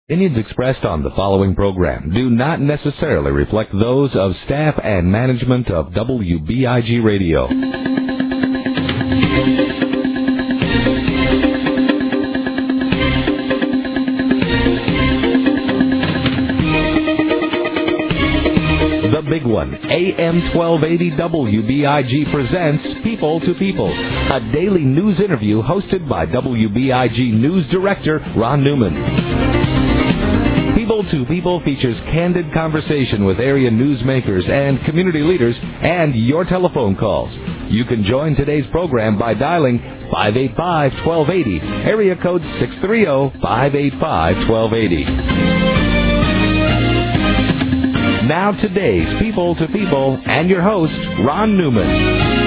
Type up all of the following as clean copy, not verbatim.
Opinions expressed on the following program do not necessarily reflect those of staff and management of WBIG Radio. The Big One, AM 1280 WBIG presents People to People, a daily news interview hosted by WBIG News Director Ron Newman. People to People features candid conversation with area newsmakers and community leaders and your telephone calls. You can join today's program by dialing 585-1280, area code 630-585-1280. Now today's People to People and your host, Ron Newman.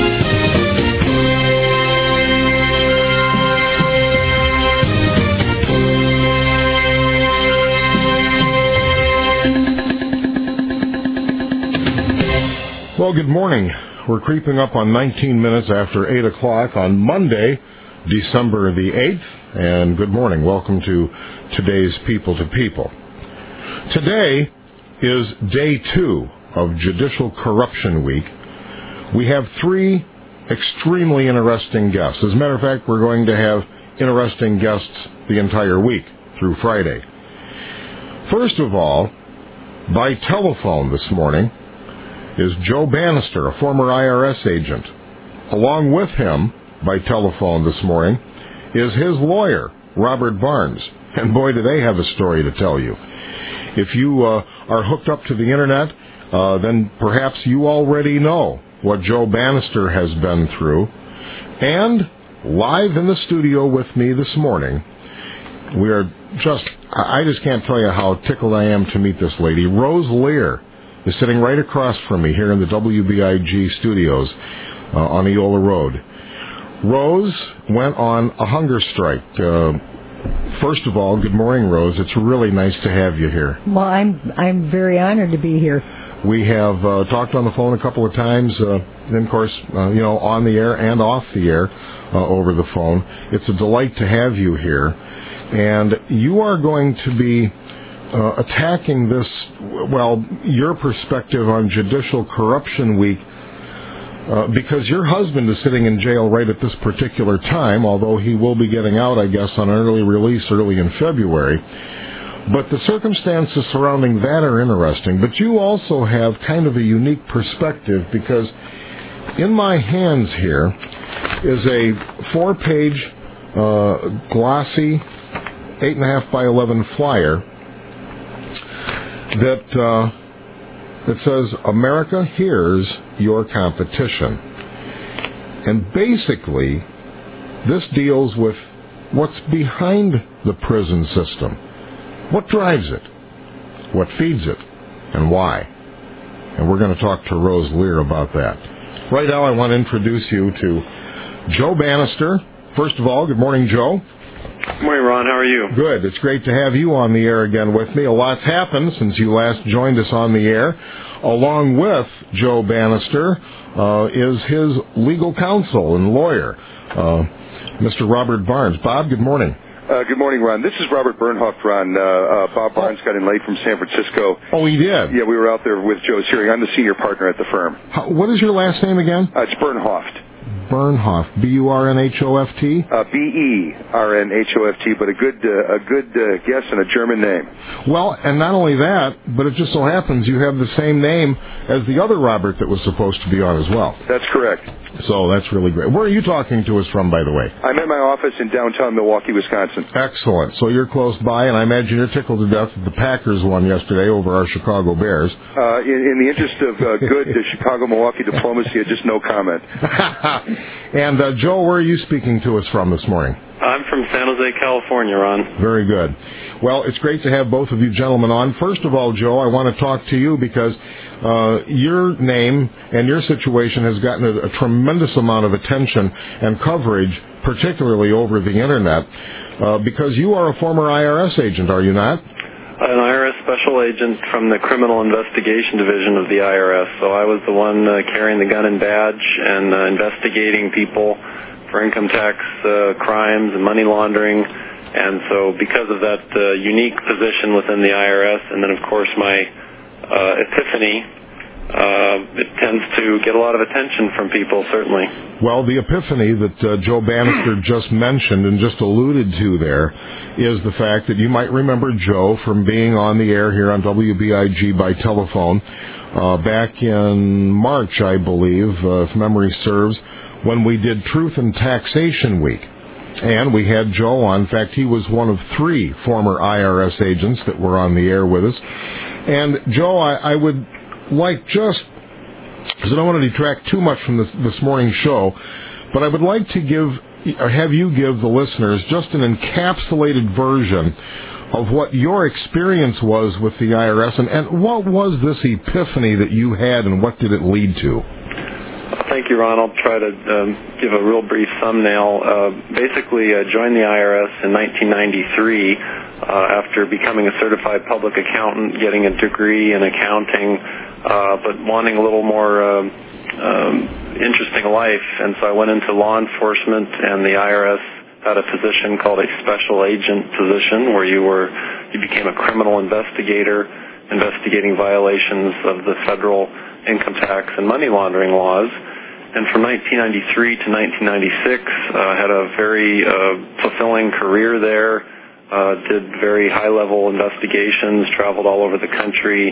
Well, good morning. We're creeping up on 19 minutes after 8 o'clock on Monday, December the 8th. And good morning. Welcome to today's People to People. Today is day 2 of Judicial Corruption Week. We have 3 extremely interesting guests. As a matter of fact, we're going to have interesting guests the entire week through Friday. First of all, by telephone this morning, is Joe Bannister, a former IRS agent. Along with him, by telephone this morning, is his lawyer, Robert Barnes. And boy, do they have a story to tell you. If you are hooked up to the Internet, then perhaps you already know what Joe Bannister has been through. And live in the studio with me this morning, I just can't tell you how tickled I am to meet this lady. Rose Lear is sitting right across from me here in the WBIG studios on Eola Road. Rose went on a hunger strike. First of all, good morning, Rose. It's really nice to have you here. Well, I'm very honored to be here. We have talked on the phone a couple of times, and of course, on the air and off the air over the phone. It's a delight to have you here. And you are going to be attacking this, your perspective on Judicial Corruption Week, because your husband is sitting in jail right at this particular time, although he will be getting out, I guess, on an early release early in February. But the circumstances surrounding that are interesting. But you also have kind of a unique perspective, because in my hands here is a 4-page glossy 8.5 by 11 flyer that says, America Hears Your Competition. And basically, this deals with what's behind the prison system. What drives it? What feeds it? And why? And we're going to talk to Rose Lear about that. Right now, I want to introduce you to Joe Bannister. First of all, good morning, Joe. Good morning, Ron. How are you? Good. It's great to have you on the air again with me. A lot's happened since you last joined us on the air. Along with Joe Bannister is his legal counsel and lawyer, Mr. Robert Barnes. Bob, good morning. Good morning, Ron. This is Robert Bernhoft, Ron. Bob Barnes got in late from San Francisco. Oh, he did? Yeah, we were out there with Joe's hearing. I'm the senior partner at the firm. What is your last name again? It's Bernhoft. Bernhoft, Burnhoft, Bernhoft, but a good guess and a German name. Well, and not only that, but it just so happens you have the same name as the other Robert that was supposed to be on as well. That's correct. So that's really great. Where are you talking to us from, by the way? I'm at my office in downtown Milwaukee, Wisconsin. Excellent. So you're close by, and I imagine you're tickled to death that the Packers won yesterday over our Chicago Bears. In the interest of good Chicago-Milwaukee diplomacy, just no comment. And Joe, where are you speaking to us from this morning? I'm from San Jose, California, Ron. Very good. Well, it's great to have both of you gentlemen on. First of all, Joe, I want to talk to you because your name and your situation has gotten a tremendous amount of attention and coverage, particularly over the Internet, because you are a former IRS agent, are you not? An IRS special agent from the Criminal Investigation Division of the IRS. So I was the one carrying the gun and badge and investigating people for income tax crimes and money laundering And so because of that unique position within the IRS, and then, of course, my epiphany, it tends to get a lot of attention from people, certainly. Well, the epiphany that Joe Bannister just mentioned and just alluded to there is the fact that you might remember Joe from being on the air here on WBIG by telephone back in March, I believe, if memory serves, when we did Truth and Taxation Week. And we had Joe on. In fact, he was one of 3 former IRS agents that were on the air with us. And, Joe, I would like just, because I don't want to detract too much from this morning's show, but I would like to have you give the listeners just an encapsulated version of what your experience was with the IRS, and what was this epiphany that you had, and what did it lead to? Thank you, Ron. I'll try to give a real brief thumbnail. Basically, I joined the IRS in 1993 after becoming a certified public accountant, getting a degree in accounting, but wanting a little more interesting life. And so I went into law enforcement, and the IRS had a position called a special agent position, where you became a criminal investigator, investigating violations of the federal income tax and money laundering laws. And from 1993 to 1996, I had a very fulfilling career there, did very high-level investigations, traveled all over the country,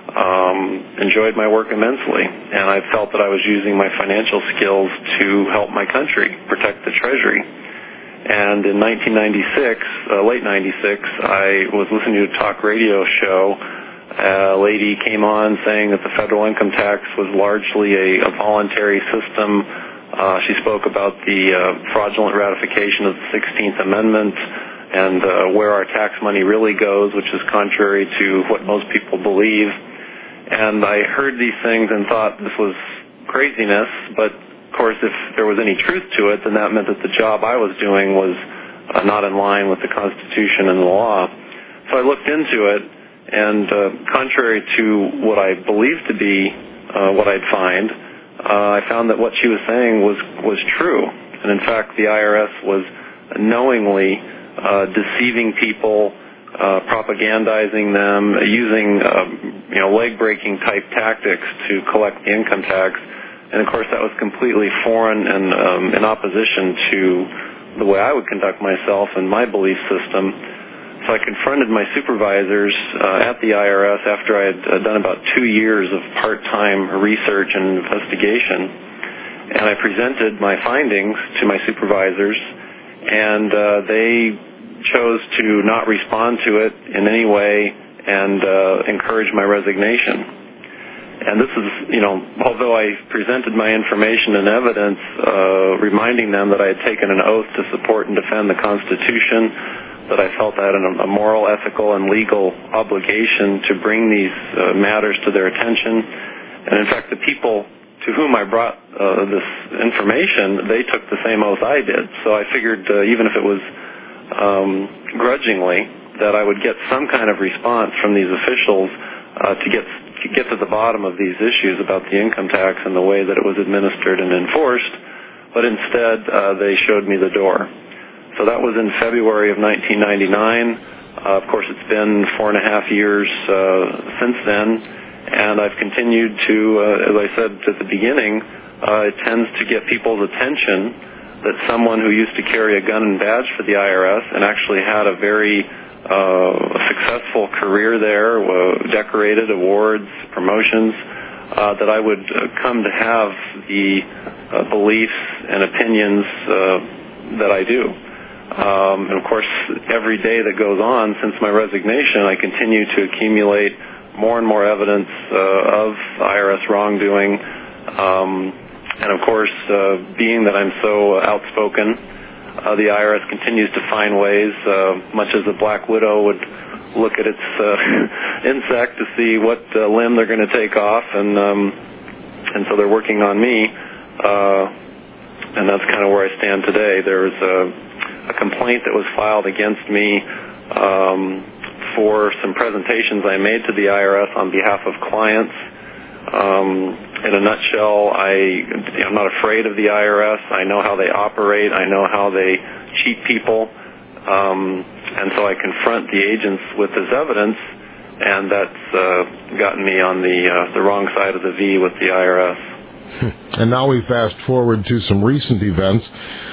enjoyed my work immensely. And I felt that I was using my financial skills to help my country, protect the Treasury. And in 1996, late 96, I was listening to a talk radio show. A lady came on saying that the federal income tax was largely a voluntary system. She spoke about the fraudulent ratification of the 16th Amendment and where our tax money really goes, which is contrary to what most people believe. And I heard these things and thought this was craziness, but of course if there was any truth to it, then that meant that the job I was doing was not in line with the Constitution and the law. So I looked into it, and contrary to what I believed to be what I'd find, I found that what she was saying was true. And in fact, the IRS was knowingly deceiving people, propagandizing them, using leg-breaking type tactics to collect the income tax. And of course, that was completely foreign and in opposition to the way I would conduct myself and my belief system. So I confronted my supervisors at the IRS after I had done about 2 years of part-time research and investigation, and I presented my findings to my supervisors, and they chose to not respond to it in any way and encourage my resignation. And this is, although I presented my information and evidence, reminding them that I had taken an oath to support and defend the Constitution, that I felt I had a moral, ethical, and legal obligation to bring these matters to their attention. And in fact, the people to whom I brought this information, they took the same oath I did. So I figured, even if it was grudgingly, that I would get some kind of response from these officials to get to the bottom of these issues about the income tax and the way that it was administered and enforced. But instead, they showed me the door. So that was in February of 1999. Of course, it's been 4.5 years since then, and I've continued to, as I said at the beginning, it tends to get people's attention that someone who used to carry a gun and badge for the IRS and actually had a very successful career there, decorated awards, promotions, that I would come to have the beliefs and opinions that I do. And of course, every day that goes on since my resignation, I continue to accumulate more and more evidence of IRS wrongdoing. And of course, being that I'm so outspoken, the IRS continues to find ways, much as a black widow would look at its insect to see what limb they're going to take off, and so they're working on me. And that's kind of where I stand today. There's a complaint that was filed against me for some presentations I made to the IRS on behalf of clients. In a nutshell, I'm not afraid of the IRS. I know how they operate. I know how they cheat people. And so I confront the agents with this evidence, and that's gotten me on the wrong side of the V with the IRS. And now we fast forward to some recent events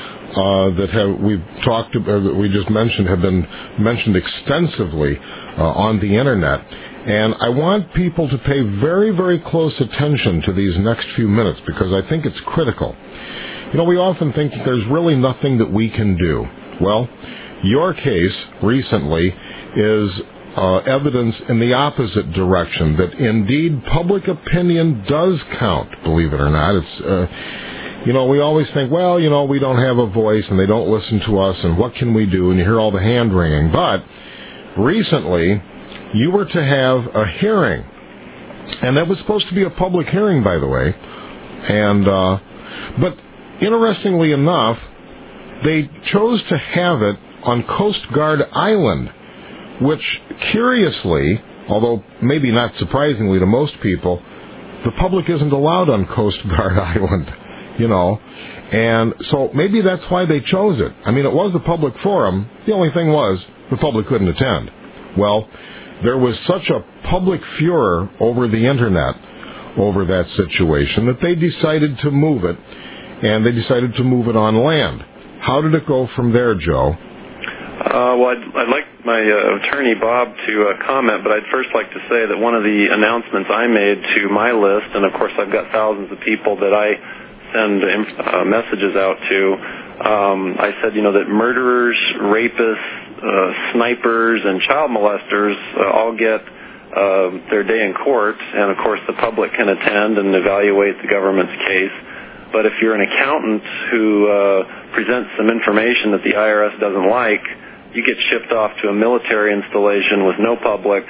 that we just mentioned have been mentioned extensively on the internet. And I want people to pay very, very close attention to these next few minutes because I think it's critical. You know, we often think there's really nothing that we can do. Well, your case recently is evidence in the opposite direction, that indeed public opinion does count, believe it or not. It's, we always think, well, we don't have a voice and they don't listen to us and what can we do? And you hear all the hand wringing. But recently, you were to have a hearing, and that was supposed to be a public hearing, by the way. And but interestingly enough, they chose to have it on Coast Guard Island, which curiously, although maybe not surprisingly to most people, the public isn't allowed on Coast Guard Island, And so maybe that's why they chose it. I mean, it was a public forum. The only thing was the public couldn't attend. Well, there was such a public furor over the internet over that situation that they decided to move it, and they decided to move it on land. How did it go from there, Joe? Well, I'd like my attorney, Bob, to comment, but I'd first like to say that one of the announcements I made to my list, and of course I've got thousands of people that I send messages out to, I said, that murderers, rapists, snipers, and child molesters all get their day in court, and of course the public can attend and evaluate the government's case. But if you're an accountant who presents some information that the IRS doesn't like, you get shipped off to a military installation with no public,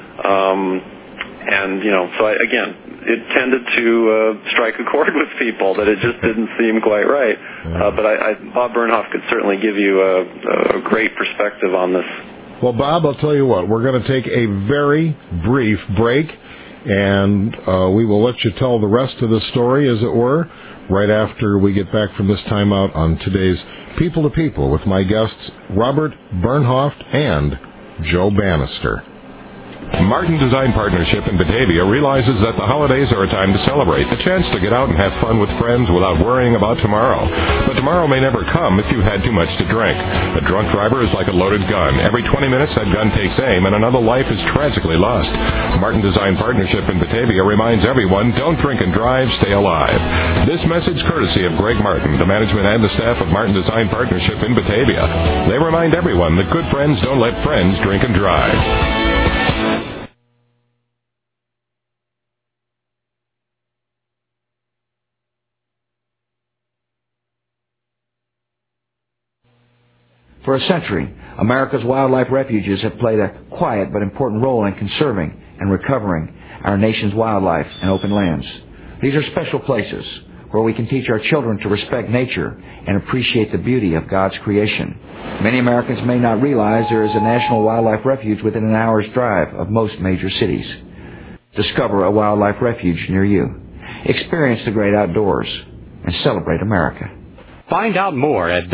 again, it tended to strike a chord with people that it just didn't seem quite right. But Bob Bernhoft could certainly give you a great perspective on this. Well, Bob, I'll tell you what, we're going to take a very brief break, and we will let you tell the rest of the story, as it were, right after we get back from this timeout on today's People to People with my guests Robert Bernhoft and Joe Bannister. Martin Design Partnership in Batavia realizes that the holidays are a time to celebrate, a chance to get out and have fun with friends without worrying about tomorrow. But tomorrow may never come if you've had too much to drink. A drunk driver is like a loaded gun. Every 20 minutes that gun takes aim and another life is tragically lost. Martin Design Partnership in Batavia reminds everyone, don't drink and drive, stay alive. This message courtesy of Greg Martin, the management and the staff of Martin Design Partnership in Batavia. They remind everyone that good friends don't let friends drink and drive. For a century, America's wildlife refuges have played a quiet but important role in conserving and recovering our nation's wildlife and open lands. These are special places where we can teach our children to respect nature and appreciate the beauty of God's creation. Many Americans may not realize there is a national wildlife refuge within an hour's drive of most major cities. Discover a wildlife refuge near you. Experience the great outdoors and celebrate America. Find out more at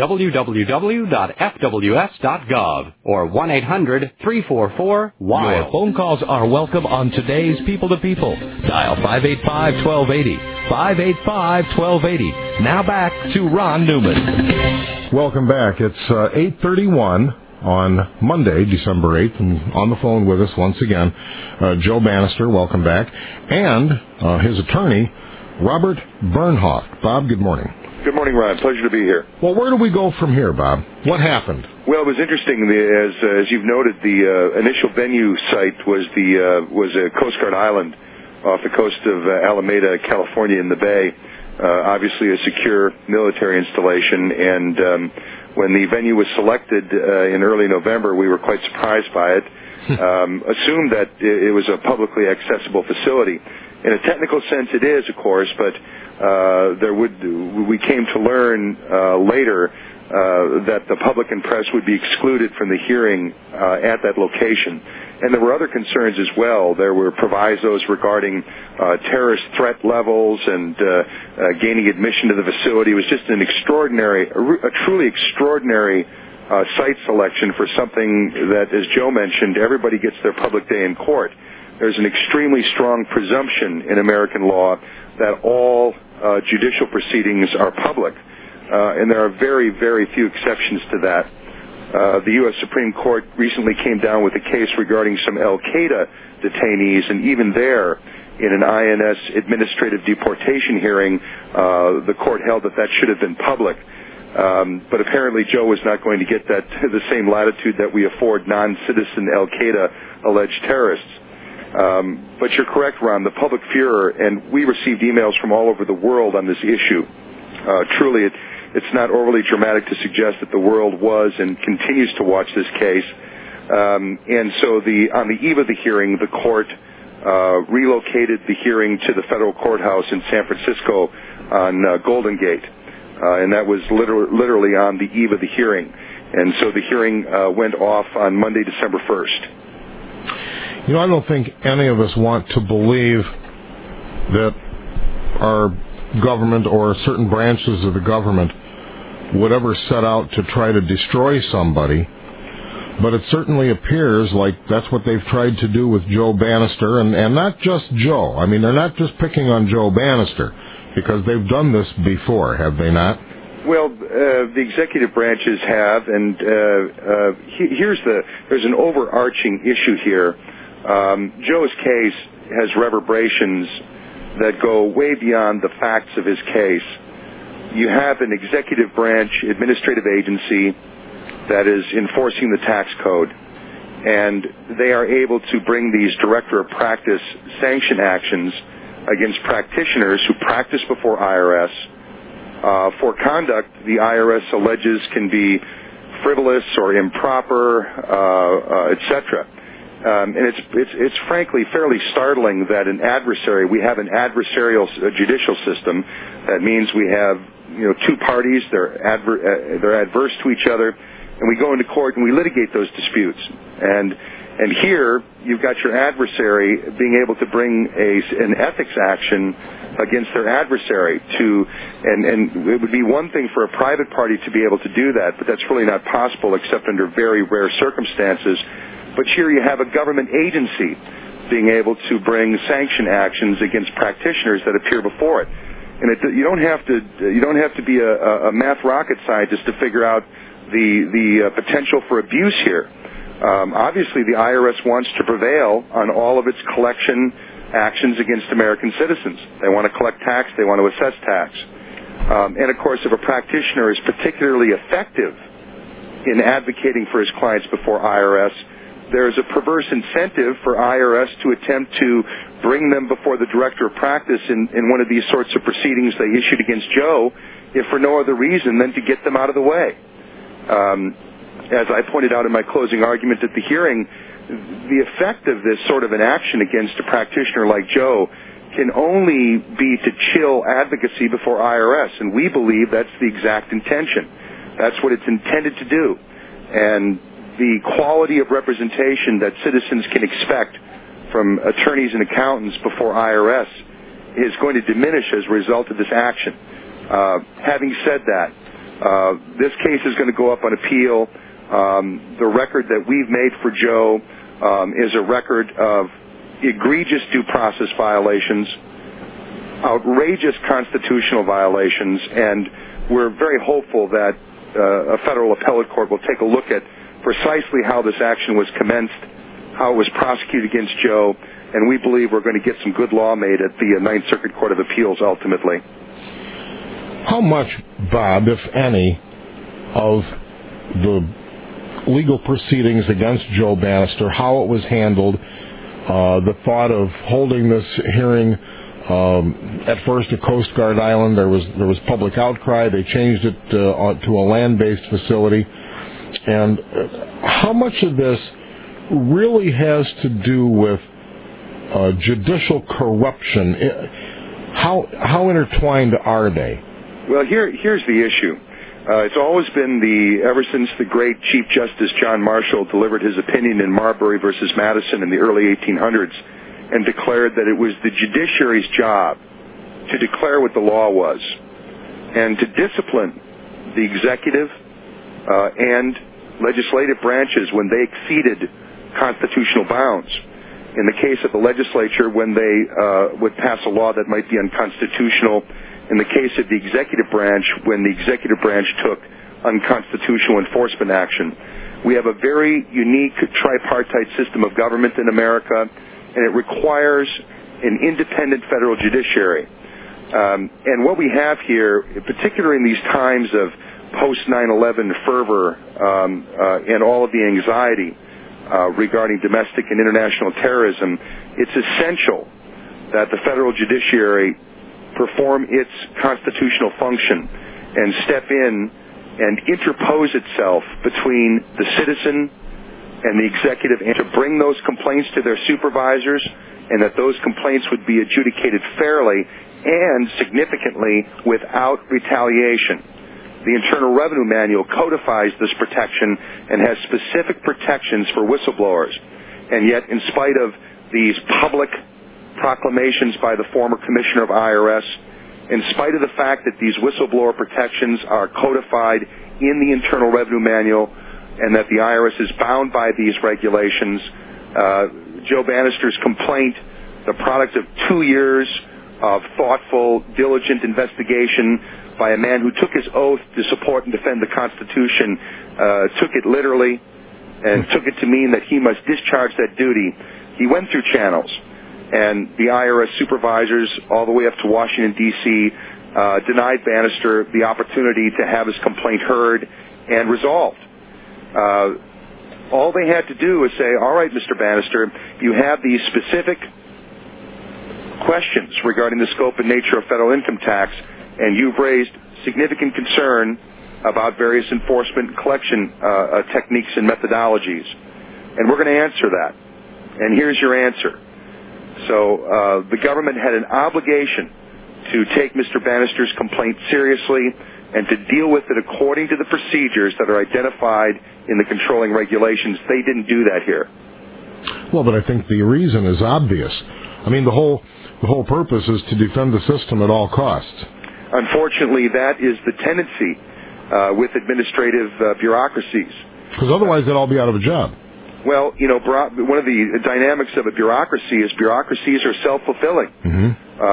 www.fws.gov or 1-800-344-WILD. Your phone calls are welcome on today's People to People. Dial 585-1280. 585-1280. Now back to Ron Newman. Welcome back. It's 8:31 on Monday, December 8th, and on the phone with us once again, Joe Bannister, welcome back, and his attorney, Robert Bernhoft. Bob, good morning. Good morning, Ron. Pleasure to be here. Well, where do we go from here, Bob? What happened? Well, it was interesting. As you've noted, the initial venue site was a Coast Guard Island off the coast of Alameda, California, in the Bay. Obviously, a secure military installation. And when the venue was selected in early November, we were quite surprised by it. Assumed that it was a publicly accessible facility. In a technical sense, it is, of course, but we came to learn later that the public and press would be excluded from the hearing at that location. And there were other concerns as well. There were provisos regarding terrorist threat levels and gaining admission to the facility. It was just a truly extraordinary site selection for something that, as Joe mentioned, everybody gets their public day in court. There's an extremely strong presumption in American law that all judicial proceedings are public, and there are very, very few exceptions to that. The U.S. Supreme Court recently came down with a case regarding some Al-Qaeda detainees, and even there, in an INS administrative deportation hearing, the court held that should have been public. But apparently Joe was not going to get the same latitude that we afford non-citizen Al-Qaeda alleged terrorists. But you're correct, Ron, the public furor, and we received emails from all over the world on this issue. Truly, it's not overly dramatic to suggest that the world was and continues to watch this case. And so on the eve of the hearing, the court relocated the hearing to the federal courthouse in San Francisco on Golden Gate. And that was literally on the eve of the hearing. And so the hearing went off on Monday, December 1st. You know, I don't think any of us want to believe that our government or certain branches of the government would ever set out to try to destroy somebody, but it certainly appears like that's what they've tried to do with Joe Banister, and not just Joe. I mean, they're not just picking on Joe Banister, because they've done this before, have they not? Well, the executive branches have, and there's an overarching issue here. Joe's case has reverberations that go way beyond the facts of his case. You have an executive branch administrative agency that is enforcing the tax code, and they are able to bring these director of practice sanction actions against practitioners who practice before IRS for conduct the IRS alleges can be frivolous or improper, etc. And it's frankly fairly startling that we have an adversarial judicial system. That means we have two parties, they're adverse to each other, and we go into court and we litigate those disputes. And here you've got your adversary being able to bring an ethics action against their adversary and it would be one thing for a private party to be able to do that, but that's really not possible except under very rare circumstances. But here you have a government agency being able to bring sanction actions against practitioners that appear before it. And you don't have to be a math rocket scientist to figure out the potential for abuse here. Obviously, the IRS wants to prevail on all of its collection actions against American citizens. They want to collect tax. They want to assess tax. And, of course, if a practitioner is particularly effective in advocating for his clients before IRS, there's a perverse incentive for IRS to attempt to bring them before the director of practice in one of these sorts of proceedings they issued against Joe, if for no other reason than to get them out of the way. As I pointed out in my closing argument at the hearing, the effect of this sort of an action against a practitioner like Joe can only be to chill advocacy before IRS, and we believe that's the exact intention. That's what it's intended to do. And the quality of representation that citizens can expect from attorneys and accountants before IRS is going to diminish as a result of this action. Having said that, this case is going to go up on appeal. The record that we've made for Joe is a record of egregious due process violations, outrageous constitutional violations, and we're very hopeful that a federal appellate court will take a look at precisely how this action was commenced, how it was prosecuted against Joe, and we believe we're going to get some good law made at the Ninth Circuit Court of Appeals ultimately. How much, Bob, if any, of the legal proceedings against Joe Banister, how it was handled, the thought of holding this hearing at first at Coast Guard Island, there was public outcry, they changed it to a land-based facility, and how much of this really has to do with judicial corruption? How intertwined are they? Well, here's the issue. It's always been ever since the great Chief Justice John Marshall delivered his opinion in Marbury versus Madison in the early 1800s and declared that it was the judiciary's job to declare what the law was and to discipline the executive and legislative branches when they exceeded constitutional bounds. In the case of the legislature, when they would pass a law that might be unconstitutional. In the case of the executive branch, when the executive branch took unconstitutional enforcement action. We have a very unique tripartite system of government in America, and it requires an independent federal judiciary. And what we have here, particularly in these times of post-9/11 fervor and all of the anxiety regarding domestic and international terrorism, it's essential that the federal judiciary perform its constitutional function and step in and interpose itself between the citizen and the executive, and to bring those complaints to their supervisors, and that those complaints would be adjudicated fairly and significantly without retaliation. The Internal Revenue Manual codifies this protection and has specific protections for whistleblowers. And yet, in spite of these public proclamations by the former commissioner of IRS, in spite of the fact that these whistleblower protections are codified in the Internal Revenue Manual and that the IRS is bound by these regulations, Joe Bannister's complaint, the product of 2 years of thoughtful, diligent investigation by a man who took his oath to support and defend the Constitution, took it literally and took it to mean that he must discharge that duty. He went through channels, and the IRS supervisors, all the way up to Washington, D.C., denied Bannister the opportunity to have his complaint heard and resolved. All they had to do was say, all right, Mr. Bannister, you have these specific questions regarding the scope and nature of federal income tax, and you've raised significant concern about various enforcement and collection techniques and methodologies. And we're going to answer that. And here's your answer. So the government had an obligation to take Mr. Bannister's complaint seriously and to deal with it according to the procedures that are identified in the controlling regulations. They didn't do that here. Well, but I think the reason is obvious. I mean, the whole purpose is to defend the system at all costs. Unfortunately, that is the tendency with administrative bureaucracies. Because otherwise they'd all be out of a job. Well, you know, one of the dynamics of a bureaucracy is bureaucracies are self-fulfilling. Mm-hmm.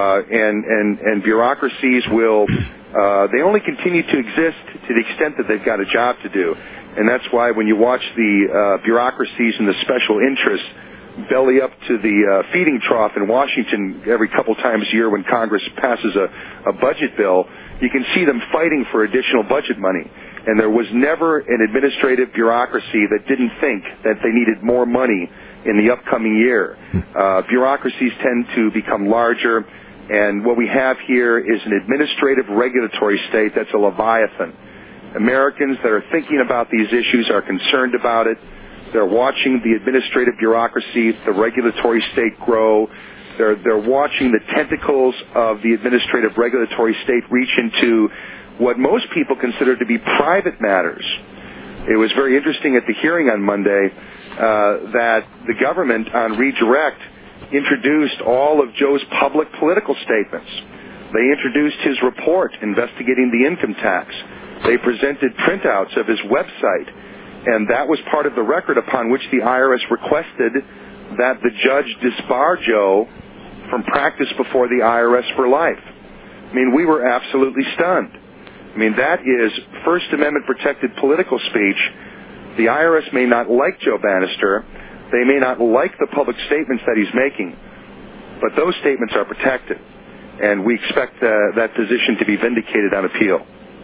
And bureaucracies will, they only continue to exist to the extent that they've got a job to do. And that's why when you watch the bureaucracies and the special interests belly up to the feeding trough in Washington every couple times a year when Congress passes a budget bill, you can see them fighting for additional budget money. And there was never an administrative bureaucracy that didn't think that they needed more money in the upcoming year. Bureaucracies tend to become larger, and what we have here is an administrative regulatory state that's a leviathan. Americans that are thinking about these issues are concerned about it. They're watching the administrative bureaucracy, the regulatory state grow. They're watching the tentacles of the administrative regulatory state reach into what most people consider to be private matters. It was very interesting at the hearing on Monday that the government on redirect introduced all of Joe's public political statements. They introduced his report investigating the income tax. They presented printouts of his website, and that was part of the record upon which the IRS requested that the judge disbar Joe from practice before the IRS for life. I mean, we were absolutely stunned. I mean, that is First Amendment protected political speech. The IRS may not like Joe Bannister. They may not like the public statements that he's making, but those statements are protected, and we expect that position to be vindicated on appeal.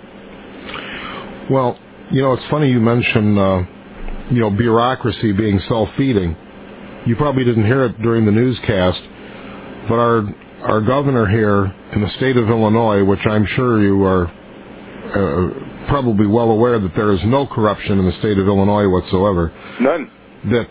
Well, you know, it's funny you mention, bureaucracy being self-feeding. You probably didn't hear it during the newscast, but our governor here in the state of Illinois, which I'm sure you are probably well aware that there is no corruption in the state of Illinois whatsoever. None. That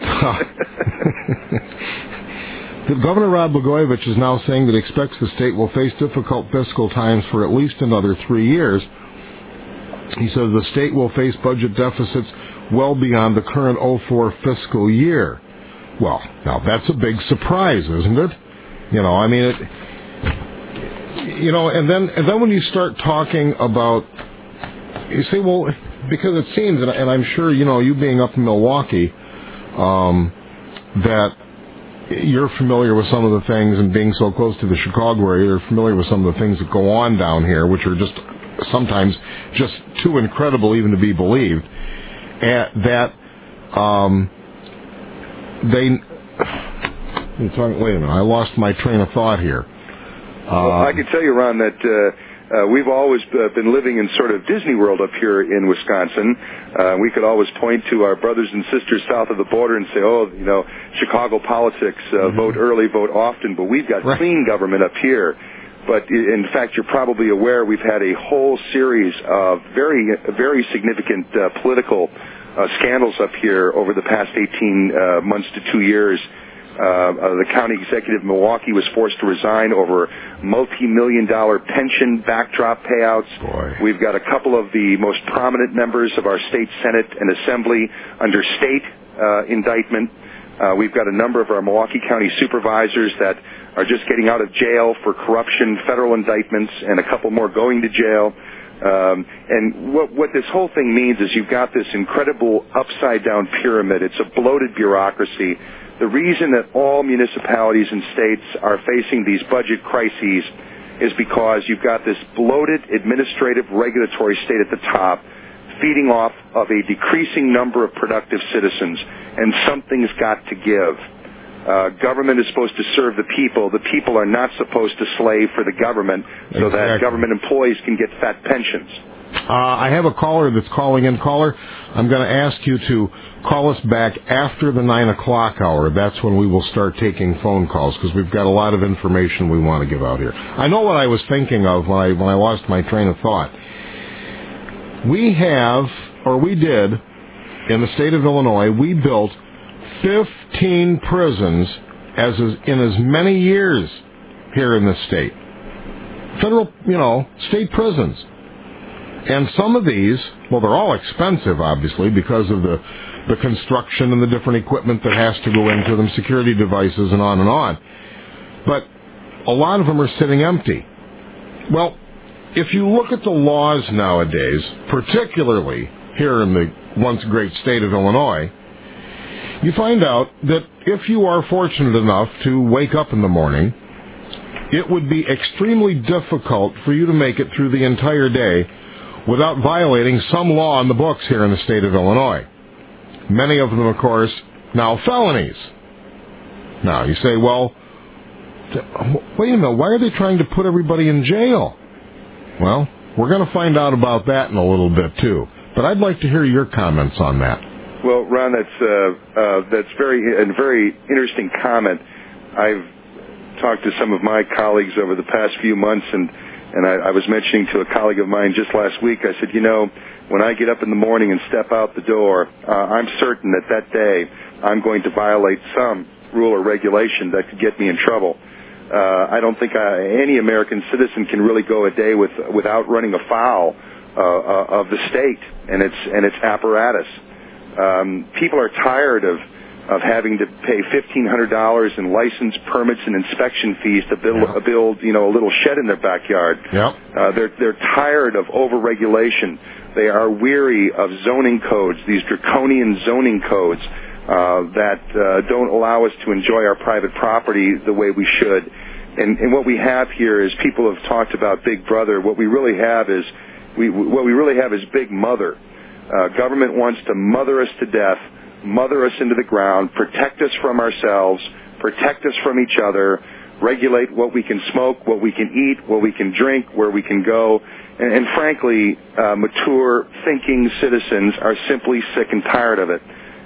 Governor Rod Blagojevich is now saying that he expects the state will face difficult fiscal times for at least another 3 years. He says the state will face budget deficits well beyond the current 04 fiscal year. Well, now that's a big surprise, isn't it? And then when you start talking about, you say, well, Because it seems, and I'm sure, you being up in Milwaukee, that you're familiar with some of the things, and being so close to the Chicago area, you're familiar with some of the things that go on down here, which are just sometimes just too incredible even to be believed. Wait a minute, I lost my train of thought here. I can tell you, Ron, that we've always been living in sort of Disney World up here in Wisconsin. We could always point to our brothers and sisters south of the border and say, Chicago politics, vote early, vote often, but we've got clean government up here. But in fact, you're probably aware we've had a whole series of very, very significant political scandals up here over the past 18 months to 2 years. The county executive of Milwaukee was forced to resign over multi-million-dollar pension backdrop payouts. Boy. We've got a couple of the most prominent members of our state Senate and Assembly under state indictment. We've got a number of our Milwaukee County supervisors that are just getting out of jail for corruption, federal indictments, and a couple more going to jail. And what this whole thing means is you've got this incredible upside-down pyramid. It's a bloated bureaucracy. The reason that all municipalities and states are facing these budget crises is because you've got this bloated administrative regulatory state at the top feeding off of a decreasing number of productive citizens, and something's got to give. Government is supposed to serve the people. The people are not supposed to slave for the government so that government employees can get fat pensions. I have a caller that's calling in. Caller, I'm going to ask you to call us back after the 9 o'clock hour. That's when we will start taking phone calls, because we've got a lot of information we want to give out here. I know what I was thinking of when I lost my train of thought. We did, in the state of Illinois, we built 15 prisons in as many years here in the state. Federal, state prisons. And some of these, they're all expensive, obviously, because of the construction and the different equipment that has to go into them, security devices and on and on. But a lot of them are sitting empty. Well, if you look at the laws nowadays, particularly here in the once great state of Illinois, you find out that if you are fortunate enough to wake up in the morning, it would be extremely difficult for you to make it through the entire day without violating some law in the books here in the state of Illinois. Many of them, of course, now felonies. Now, you say, well, wait a minute, why are they trying to put everybody in jail? Well, we're going to find out about that in a little bit, too. But I'd like to hear your comments on that. Well, Ron, that's a very interesting comment. I've talked to some of my colleagues over the past few months, and I was mentioning to a colleague of mine just last week, I said, when I get up in the morning and step out the door, I'm certain that day I'm going to violate some rule or regulation that could get me in trouble. I don't think any American citizen can really go a day without running afoul of the state and its apparatus. People are tired of having to pay $1,500 in license permits and inspection fees to build a little shed in their backyard. Yep. They're tired of overregulation. They are weary of zoning codes, these draconian zoning codes that don't allow us to enjoy our private property the way we should. And what we have here is people have talked about Big Brother. What we really have is Big Mother. Government wants to mother us to death, mother us into the ground, protect us from ourselves, protect us from each other, regulate what we can smoke, what we can eat, what we can drink, where we can go. And frankly, mature, thinking citizens are simply sick and tired of it.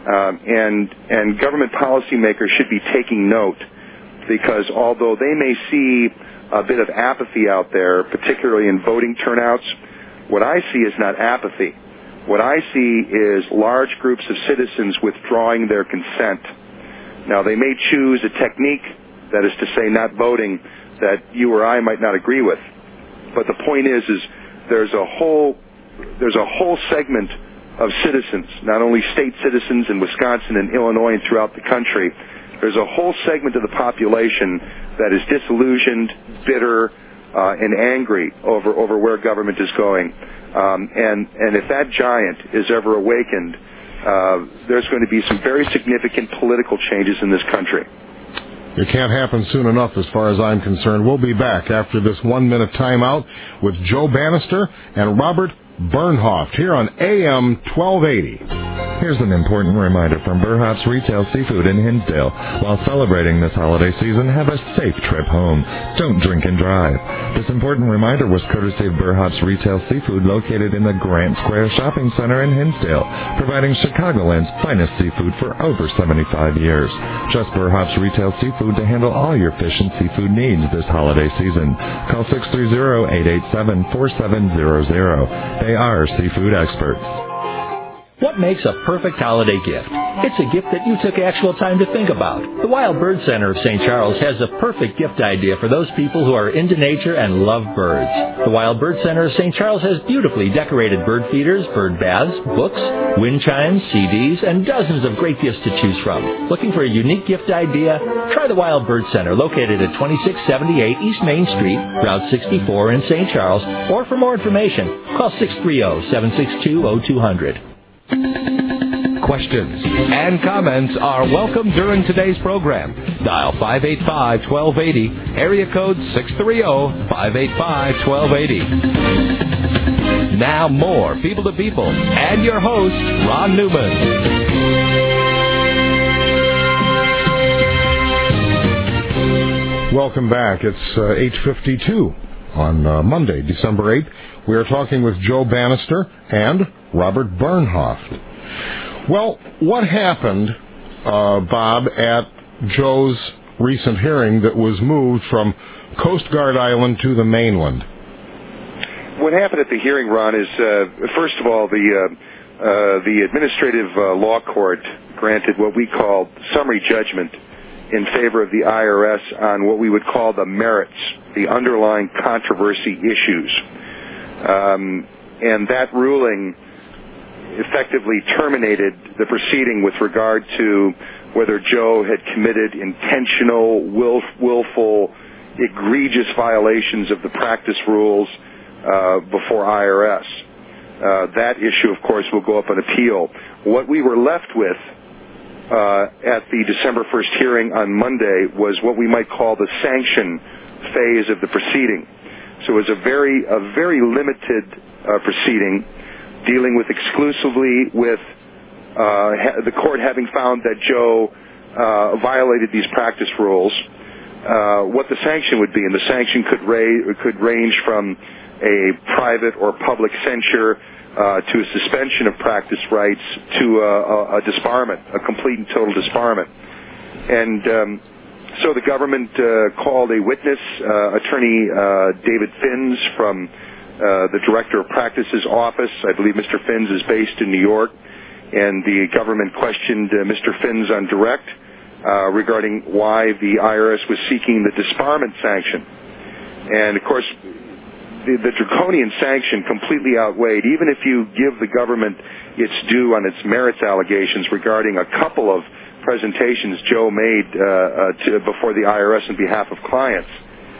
And government policymakers should be taking note, because although they may see a bit of apathy out there, particularly in voting turnouts, what I see is not apathy. What I see is large groups of citizens withdrawing their consent. Now, they may choose a technique, that is to say not voting, that you or I might not agree with. But the point is there's a whole segment of citizens, not only state citizens in Wisconsin and Illinois and throughout the country, there's a whole segment of the population that is disillusioned, bitter, and angry over where government is going. And if that giant is ever awakened, there's going to be some very significant political changes in this country. It can't happen soon enough as far as I'm concerned. We'll be back after this 1-minute timeout with Joe Bannister and Robert Bernhoft here on AM 1280. Here's an important reminder from Burhoff's Retail Seafood in Hinsdale. While celebrating this holiday season, have a safe trip home. Don't drink and drive. This important reminder was courtesy of Burhoff's Retail Seafood located in the Grant Square Shopping Center in Hinsdale, providing Chicagoland's finest seafood for over 75 years. Trust Burhoff's Retail Seafood to handle all your fish and seafood needs this holiday season. Call 630-887-4700. They are seafood experts. What makes a perfect holiday gift? It's a gift that you took actual time to think about. The Wild Bird Center of St. Charles has a perfect gift idea for those people who are into nature and love birds. The Wild Bird Center of St. Charles has beautifully decorated bird feeders, bird baths, books, wind chimes, CDs, and dozens of great gifts to choose from. Looking for a unique gift idea? Try the Wild Bird Center, located at 2678 East Main Street, Route 64 in St. Charles, or for more information, call 630-762-0200. Questions and comments are welcome during today's program. Dial 585-1280, area code 630-585-1280. Now more People to People and your host, Ron Newman. Welcome back. It's 8:52 on Monday, December 8th. We are talking with Joe Bannister and Robert Bernhoft. Well, what happened, Bob, at Joe's recent hearing that was moved from Coast Guard Island to the mainland? What happened at the hearing, Ron, is first of all the administrative law court granted what we call summary judgment in favor of the IRS on what we would call the merits, the underlying controversy issues. And that ruling effectively terminated the proceeding with regard to whether Joe had committed intentional, willful, egregious violations of the practice rules before IRS. That issue, of course, will go up on appeal. What we were left with at the December 1st hearing on Monday was what we might call the sanction phase of the proceeding. So it was a very limited proceeding dealing with exclusively with the court having found that Joe violated these practice rules, what the sanction would be. And the sanction could range from a private or public censure to a suspension of practice rights to a disbarment, a complete and total disbarment. And so the government called a witness, Attorney David Finns from the Director of Practice's office. I believe Mr. Finns is based in New York. And the government questioned Mr. Finns on direct regarding why the IRS was seeking the disbarment sanction. And, of course, the draconian sanction completely outweighed, even if you give the government its due on its merits allegations regarding a couple of presentations Joe made before the IRS on behalf of clients.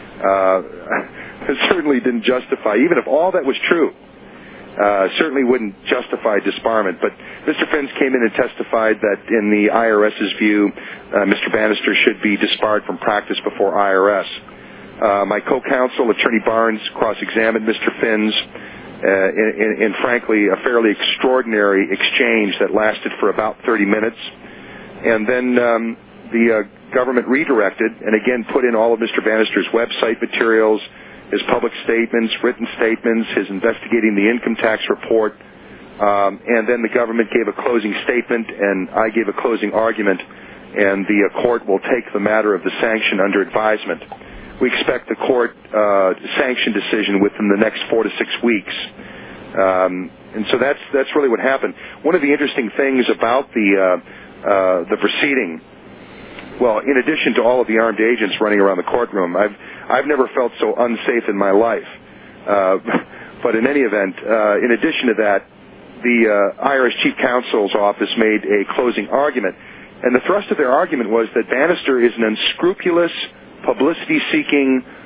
It certainly didn't justify, even if all that was true, certainly wouldn't justify disbarment. But Mr. Finns came in and testified that in the IRS's view, Mr. Bannister should be disbarred from practice before IRS. My co-counsel, Attorney Barnes, cross-examined Mr. Finns in frankly, a fairly extraordinary exchange that lasted for about 30 minutes. And then the government redirected and again put in all of Mr. Bannister's website materials, his public statements, written statements, his investigating the income tax report, and then the government gave a closing statement and I gave a closing argument, and the court will take the matter of the sanction under advisement. We expect the court sanction decision within the next 4 to 6 weeks. And so that's really what happened. One of the interesting things about the proceeding, well, in addition to all of the armed agents running around the courtroom, I've never felt so unsafe in my life. But in any event, in addition to that, the IRS Chief Counsel's office made a closing argument, and the thrust of their argument was that Bannister is an unscrupulous, publicity-seeking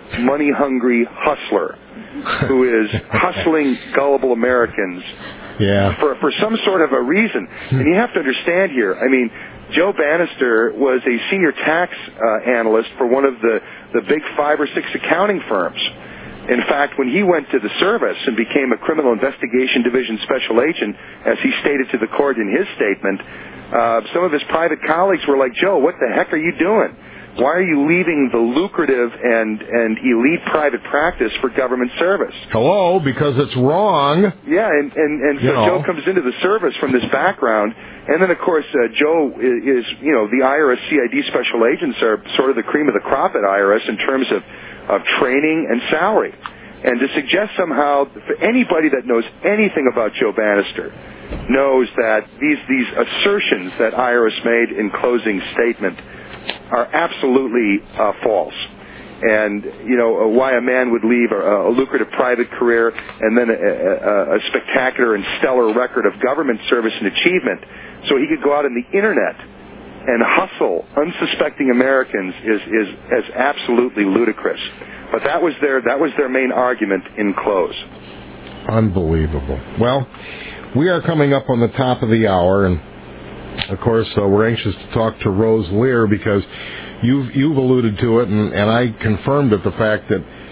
money-hungry hustler who is hustling gullible Americans for some sort of a reason. And you have to understand here, I mean, Joe Bannister was a senior tax analyst for one of the big 5 or 6 accounting firms. In fact, when he went to the service and became a Criminal Investigation Division Special Agent, as he stated to the court in his statement, some of his private colleagues were like, Joe, what the heck are you doing? Why are you leaving the lucrative and elite private practice for government service? Hello, because it's wrong. Yeah, and so Joe comes into the service from this background, and then, of course, Joe is, the IRS CID special agents are sort of the cream of the crop at IRS in terms of training and salary. And to suggest somehow, for anybody that knows anything about Joe Bannister, knows that these assertions that IRS made in closing statement are absolutely false. And, why a man would leave a lucrative private career and then a spectacular and stellar record of government service and achievement so he could go out on the Internet and hustle unsuspecting Americans is absolutely ludicrous. But that was their main argument in close. Unbelievable. Well, we are coming up on the top of the hour, and of course, we're anxious to talk to Rose Lear because you've alluded to it, and I confirmed it, the fact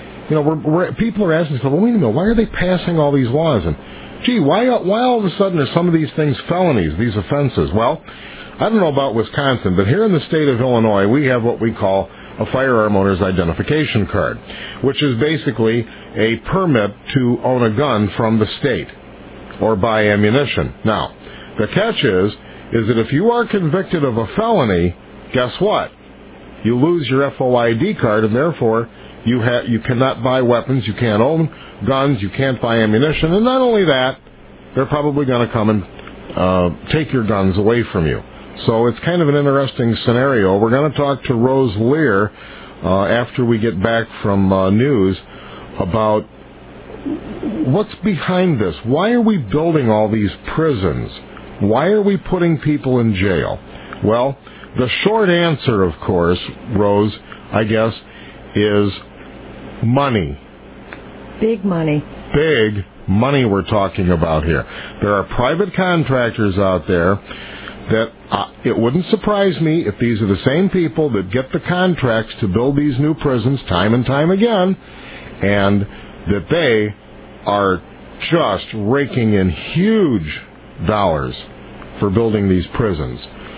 that people are asking themselves, well, wait a minute, why are they passing all these laws? And gee, why all of a sudden are some of these things felonies, these offenses? Well, I don't know about Wisconsin, but here in the state of Illinois, we have what we call a firearm owner's identification card, which is basically a permit to own a gun from the state or buy ammunition. Now, the catch is that if you are convicted of a felony, guess what? You lose your FOID card, and therefore you cannot buy weapons, you can't own guns, you can't buy ammunition, and not only that, they're probably going to come and take your guns away from you. So it's kind of an interesting scenario. We're going to talk to Rose Lear after we get back from news about what's behind this. Why are we building all these prisons? Why are we putting people in jail? Well, the short answer, of course, Rose, I guess, is money. Big money. Big money we're talking about here. There are private contractors out there that it wouldn't surprise me if these are the same people that get the contracts to build these new prisons time and time again, and that they are just raking in huge dollars for building these prisons.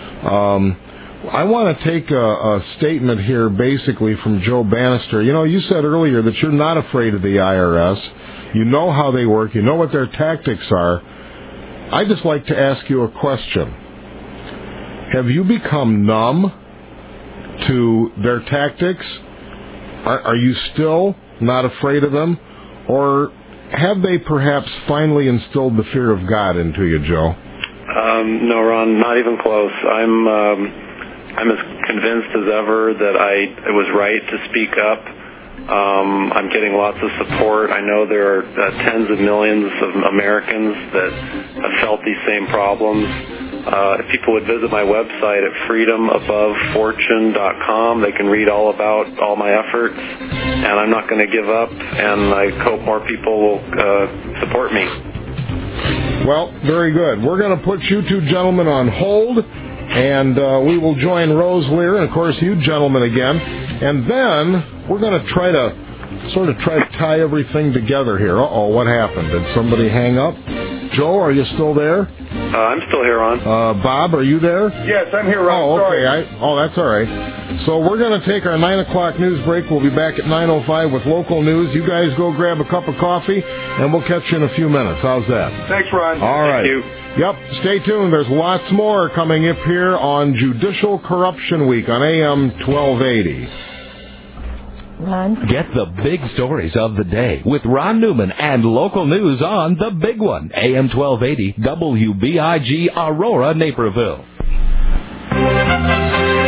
I want to take a statement here basically from Joe Bannister. You said earlier that you're not afraid of the IRS. You know how they work. You know what their tactics are. I'd just like to ask you a question. Have you become numb to their tactics? Are you still not afraid of them? Or have they perhaps finally instilled the fear of God into you, Joe? No, Ron, not even close. I'm as convinced as ever that it was right to speak up. I'm getting lots of support. I know there are tens of millions of Americans that have felt these same problems. If people would visit my website at freedomabovefortune.com, they can read all about all my efforts, and I'm not going to give up, and I hope more people will support me. Well, very good. We're going to put you two gentlemen on hold, and we will join Rose Lear and, of course, you gentlemen again, and then we're going to try to tie everything together here. Uh-oh, what happened? Did somebody hang up? Joe, are you still there? I'm still here, Ron. Bob, are you there? Yes, I'm here, Ron. Oh, okay. Sorry. That's all right. So we're going to take our 9 o'clock news break. We'll be back at 9:05 with local news. You guys go grab a cup of coffee, and we'll catch you in a few minutes. How's that? Thanks, Ron. All right. Thank you. Yep, stay tuned. There's lots more coming up here on Judicial Corruption Week on AM 1280. Ron? Get the big stories of the day with Ron Newman and local news on The Big One, AM 1280, WBIG, Aurora, Naperville.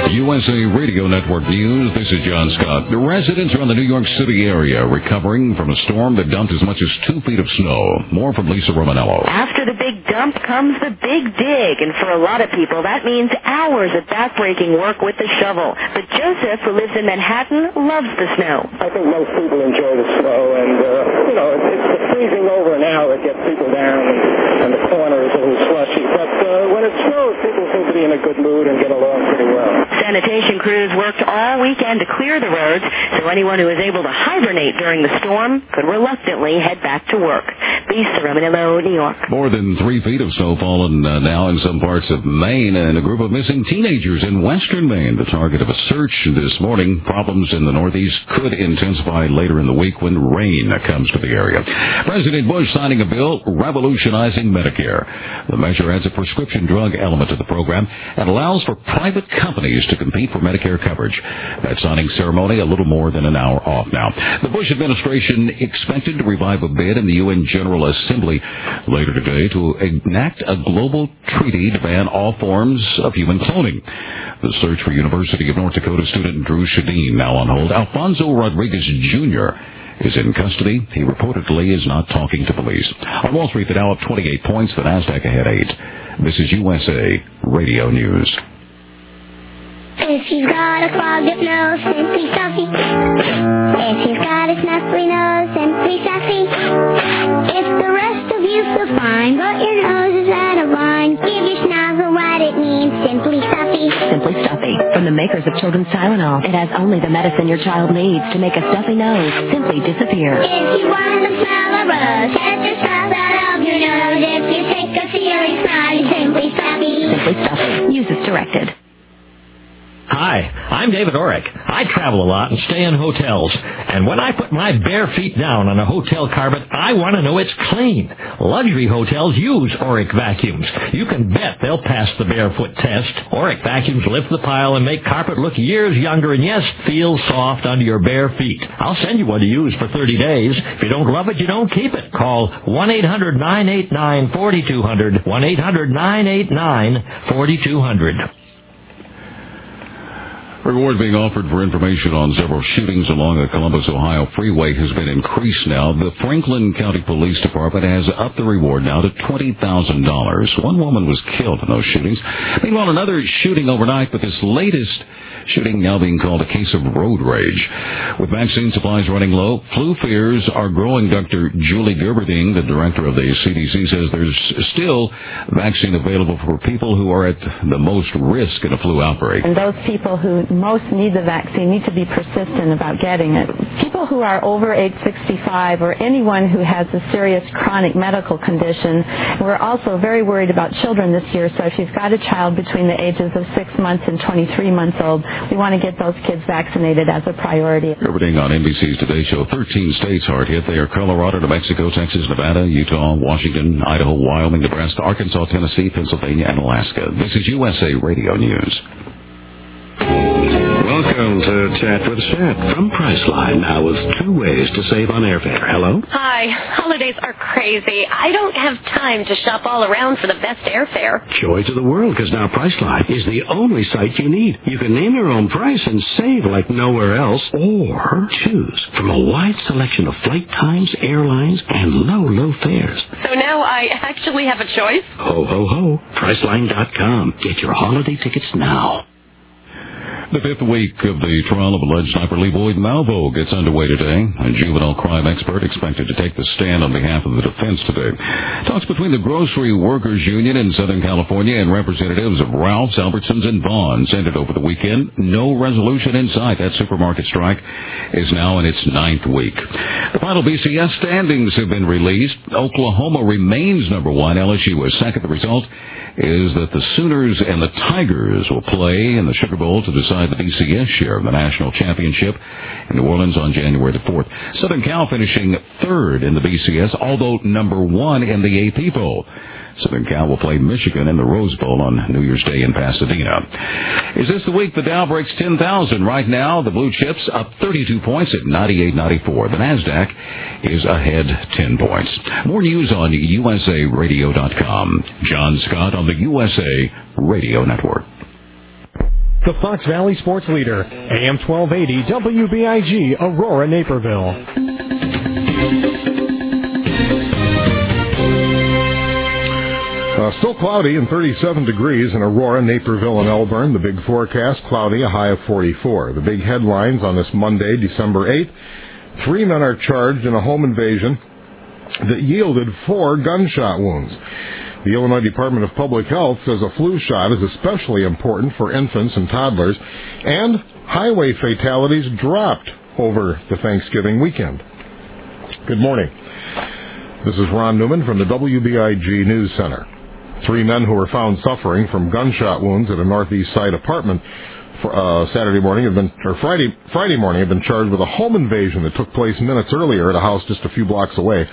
USA Radio Network News, this is John Scott. The residents around the New York City area recovering from a storm that dumped as much as 2 feet of snow. More from Lisa Romanello. After the big dump comes the big dig, and for a lot of people that means hours of backbreaking work with the shovel. But Joseph, who lives in Manhattan, loves the snow. I think most people enjoy the snow, and, it's the freezing over now that gets people down, and the corner is a little slushy. But when it snows, people seem to be in a good mood and get along pretty well. Sanitation crews worked all weekend to clear the roads, so anyone who was able to hibernate during the storm could reluctantly head back to work. Lisa Romanello, New York. More than 3 feet of snow fallen now in some parts of Maine, and a group of missing teenagers in western Maine, the target of a search this morning. Problems in the Northeast could intensify later in the week when rain comes to the area. President Bush signing a bill revolutionizing Medicare. The measure adds a prescription drug element to the program and allows for private companies to compete for Medicare coverage. That signing ceremony a little more than an hour off now. The Bush administration expected to revive a bid in the UN General Assembly later today to enact a global treaty to ban all forms of human cloning. The search for University of North Dakota student Drew Shadeen now on hold. Alfonso Rodriguez Jr. is in custody. He reportedly is not talking to police. On Wall Street, the Dow up 28 points, the Nasdaq ahead 8. This is USA Radio News. If you've got a clogged up nose, simply stuffy. If you've got a snuffly nose, simply stuffy. If the rest of you feel fine, but your nose is out of line, give your snozzle what it needs, simply stuffy. Simply Stuffy, from the makers of Children's Tylenol. It has only the medicine your child needs to make a stuffy nose simply disappear. If you want to smell a rose, get the stuff out of your nose. If you think a feeling snotty, simply stuffy. Simply Stuffy. Use as directed. Hi, I'm David Orrick. I travel a lot and stay in hotels. And when I put my bare feet down on a hotel carpet, I want to know it's clean. Luxury hotels use Orrick vacuums. You can bet they'll pass the barefoot test. Orrick vacuums lift the pile and make carpet look years younger and, yes, feel soft under your bare feet. I'll send you one to use for 30 days. If you don't love it, you don't keep it. Call 1-800-989-4200. 1-800-989-4200. Reward being offered for information on several shootings along the Columbus, Ohio freeway has been increased now. The Franklin County Police Department has upped the reward now to $20,000. One woman was killed in those shootings. Meanwhile, another shooting overnight, but this latest shooting now being called a case of road rage. With vaccine supplies running low, flu fears are growing. Dr. Julie Gerberding, the director of the CDC, says there's still vaccine available for people who are at the most risk in a flu outbreak. And those people who most need the vaccine need to be persistent about getting it. People who are over age 65 or anyone who has a serious chronic medical condition, we're also very worried about children this year, so if you've got a child between the ages of 6 months and 23 months old, we want to get those kids vaccinated as a priority. Gerberding on NBC's Today Show. 13 states hard hit. They are Colorado, New Mexico, Texas, Nevada, Utah, Washington, Idaho, Wyoming, Nebraska, Arkansas, Tennessee, Pennsylvania, and Alaska. This is USA Radio News. Welcome to Chat with Chat from Priceline, now with 2 ways to save on airfare. Hello? Hi. Holidays are crazy. I don't have time to shop all around for the best airfare. Joy to the world, because now Priceline is the only site you need. You can name your own price and save like nowhere else, or choose from a wide selection of flight times, airlines, and low fares. So now I actually have a choice? Ho, ho, ho. Priceline.com. Get your holiday tickets now. The 5th week of the trial of alleged sniper Lee Boyd Malvo gets underway today. A juvenile crime expert expected to take the stand on behalf of the defense today. Talks between the Grocery Workers Union in Southern California and representatives of Ralph's, Albertsons, and Vons ended over the weekend. No resolution in sight. That supermarket strike is now in its 9th week. The final BCS standings have been released. Oklahoma remains number 1. LSU is second. The result is that the Sooners and the Tigers will play in the Sugar Bowl to decide the BCS share of the national championship in New Orleans on January the 4th. Southern Cal finishing 3rd in the BCS, although number 1 in the AP poll. Southern Cal will play Michigan in the Rose Bowl on New Year's Day in Pasadena. Is this the week the Dow breaks 10,000? Right now, the blue chips up 32 points at 98.94. The NASDAQ is ahead 10 points. More news on USARadio.com. John Scott on the USA Radio Network. The Fox Valley Sports Leader, AM 1280 WBIG, Aurora, Naperville. Still cloudy and 37 degrees in Aurora, Naperville, and Elburn. The big forecast, cloudy, a high of 44. The big headlines on this Monday, December 8th. 3 men are charged in a home invasion that yielded 4 gunshot wounds. The Illinois Department of Public Health says a flu shot is especially important for infants and toddlers, and highway fatalities dropped over the Thanksgiving weekend. Good morning. This is Ron Newman from the WBIG News Center. 3 men who were found suffering from gunshot wounds at a Northeast Side apartment Friday morning have been charged with a home invasion that took place minutes earlier at a house just a few blocks away.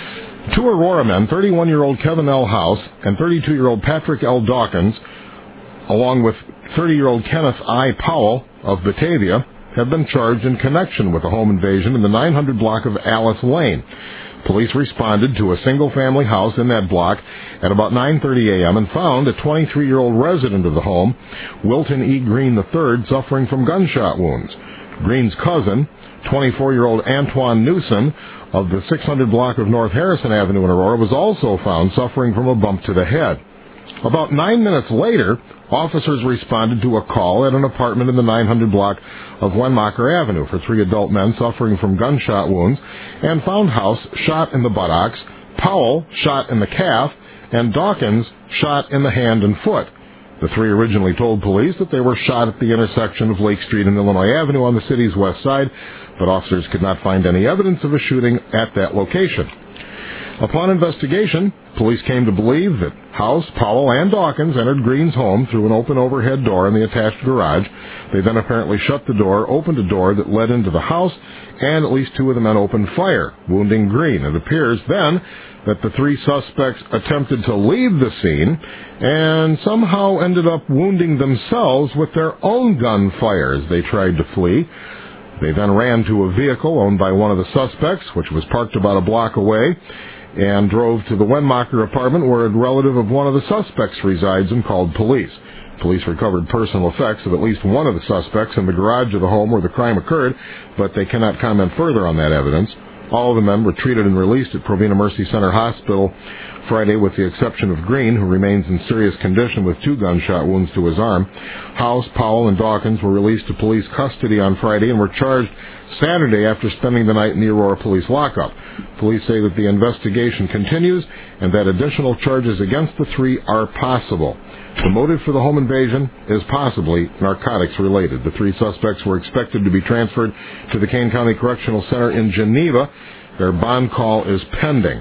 2 Aurora men, 31-year-old Kevin L. House and 32-year-old Patrick L. Dawkins, along with 30-year-old Kenneth I. Powell of Batavia, have been charged in connection with a home invasion in the 900 block of Alice Lane. Police responded to a single-family house in that block at about 9:30 a.m. and found a 23-year-old resident of the home, Wilton E. Green III, suffering from gunshot wounds. Green's cousin, 24-year-old Antoine Newsom of the 600 block of North Harrison Avenue in Aurora, was also found suffering from a bump to the head. About 9 minutes later, officers responded to a call at an apartment in the 900 block of Wenmacher Avenue for 3 adult men suffering from gunshot wounds and found House shot in the buttocks, Powell shot in the calf, and Dawkins shot in the hand and foot. The 3 originally told police that they were shot at the intersection of Lake Street and Illinois Avenue on the city's west side, but officers could not find any evidence of a shooting at that location. Upon investigation, police came to believe that House, Powell, and Dawkins entered Green's home through an open overhead door in the attached garage. They then apparently shut the door, opened a door that led into the house, and at least 2 of the men opened fire, wounding Green. It appears then that the 3 suspects attempted to leave the scene and somehow ended up wounding themselves with their own gunfire as they tried to flee. They then ran to a vehicle owned by one of the suspects, which was parked about a block away, and drove to the Wenmacher apartment where a relative of one of the suspects resides and called police. Police recovered personal effects of at least one of the suspects in the garage of the home where the crime occurred, but they cannot comment further on that evidence. All of the men were treated and released at Provena Mercy Center Hospital Friday, with the exception of Green, who remains in serious condition with 2 gunshot wounds to his arm. House, Powell, and Dawkins were released to police custody on Friday and were charged Saturday after spending the night in the Aurora police lockup. Police say that the investigation continues and that additional charges against the 3 are possible. The motive for the home invasion is possibly narcotics related. The 3 suspects were expected to be transferred to the Kane County Correctional Center in Geneva. Their bond call is pending.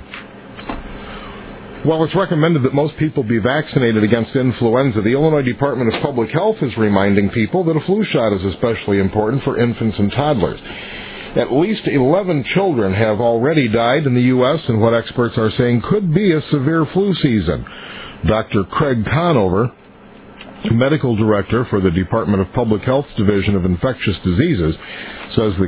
While it's recommended that most people be vaccinated against influenza, the Illinois Department of Public Health is reminding people that a flu shot is especially important for infants and toddlers. At least 11 children have already died in the U.S. in what experts are saying could be a severe flu season. Dr. Craig Conover, medical director for the Department of Public Health's Division of Infectious Diseases, says the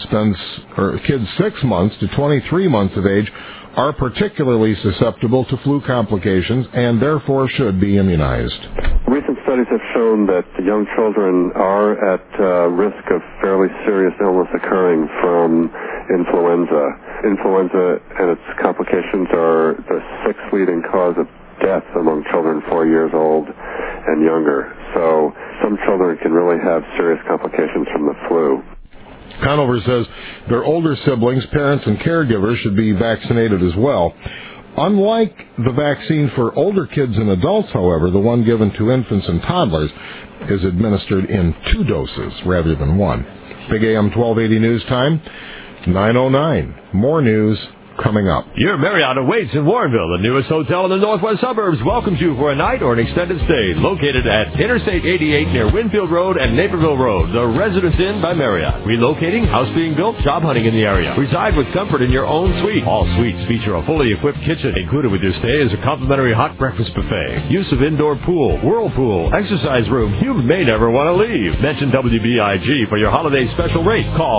kids 6 months to 23 months of age are particularly susceptible to flu complications and therefore should be immunized. Recent studies have shown that young children are at risk of fairly serious illness occurring from influenza. Influenza and its complications are the 6th leading cause of death among children 4 years old and younger. So some children can really have serious complications from the flu. Conover says their older siblings, parents, and caregivers should be vaccinated as well. Unlike the vaccine for older kids and adults, however, the one given to infants and toddlers is administered in 2 doses rather than 1. Big AM 1280 News Time, 9:09. More news coming up. Your Marriott awaits in Warrenville. The newest hotel in the northwest suburbs welcomes you for a night or an extended stay. Located at Interstate 88 near Winfield Road and Naperville Road. The Residence Inn by Marriott. Relocating, house being built, job hunting in the area. Reside with comfort in your own suite. All suites feature a fully equipped kitchen. Included with your stay is a complimentary hot breakfast buffet. Use of indoor pool, whirlpool, exercise room. You may never want to leave. Mention WBIG for your holiday special rate. Call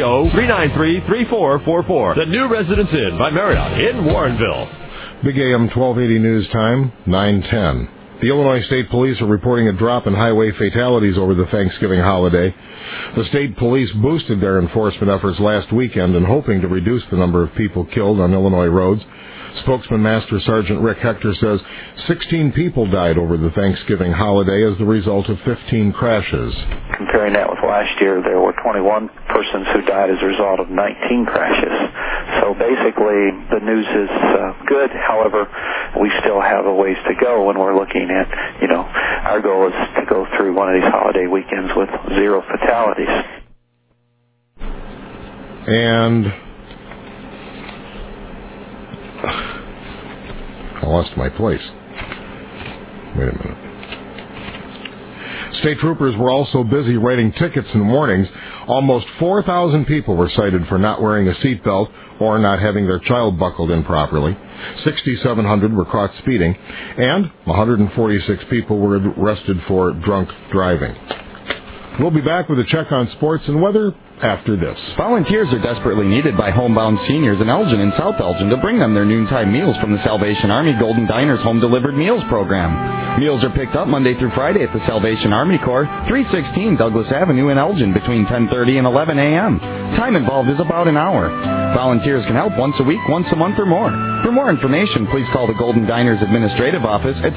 630-393-3444. The new Residence Inn by Marriott in Warrenville. Big AM 1280 News Time, 9:10. The Illinois State Police are reporting a drop in highway fatalities over the Thanksgiving holiday. The state police boosted their enforcement efforts last weekend in hoping to reduce the number of people killed on Illinois roads. Spokesman Master Sergeant Rick Hector says 16 people died over the Thanksgiving holiday as the result of 15 crashes. Comparing that with last year, there were 21 persons who died as a result of 19 crashes. So basically, the news is good. However, we still have a ways to go when we're looking at, our goal is to go through one of these holiday weekends with 0 fatalities. And I lost my place. Wait a minute. State troopers were also busy writing tickets and warnings. Almost 4,000 people were cited for not wearing a seatbelt or not having their child buckled in properly. 6,700 were caught speeding, and 146 people were arrested for drunk driving. We'll be back with a check on sports and weather after this. Volunteers are desperately needed by homebound seniors in Elgin and South Elgin to bring them their noontime meals from the Salvation Army Golden Diners Home Delivered Meals program. Meals are picked up Monday through Friday at the Salvation Army Corps, 316 Douglas Avenue in Elgin between 10:30 and 11 a.m. Time involved is about an hour. Volunteers can help once a week, once a month, or more. For more information, please call the Golden Diners Administrative Office at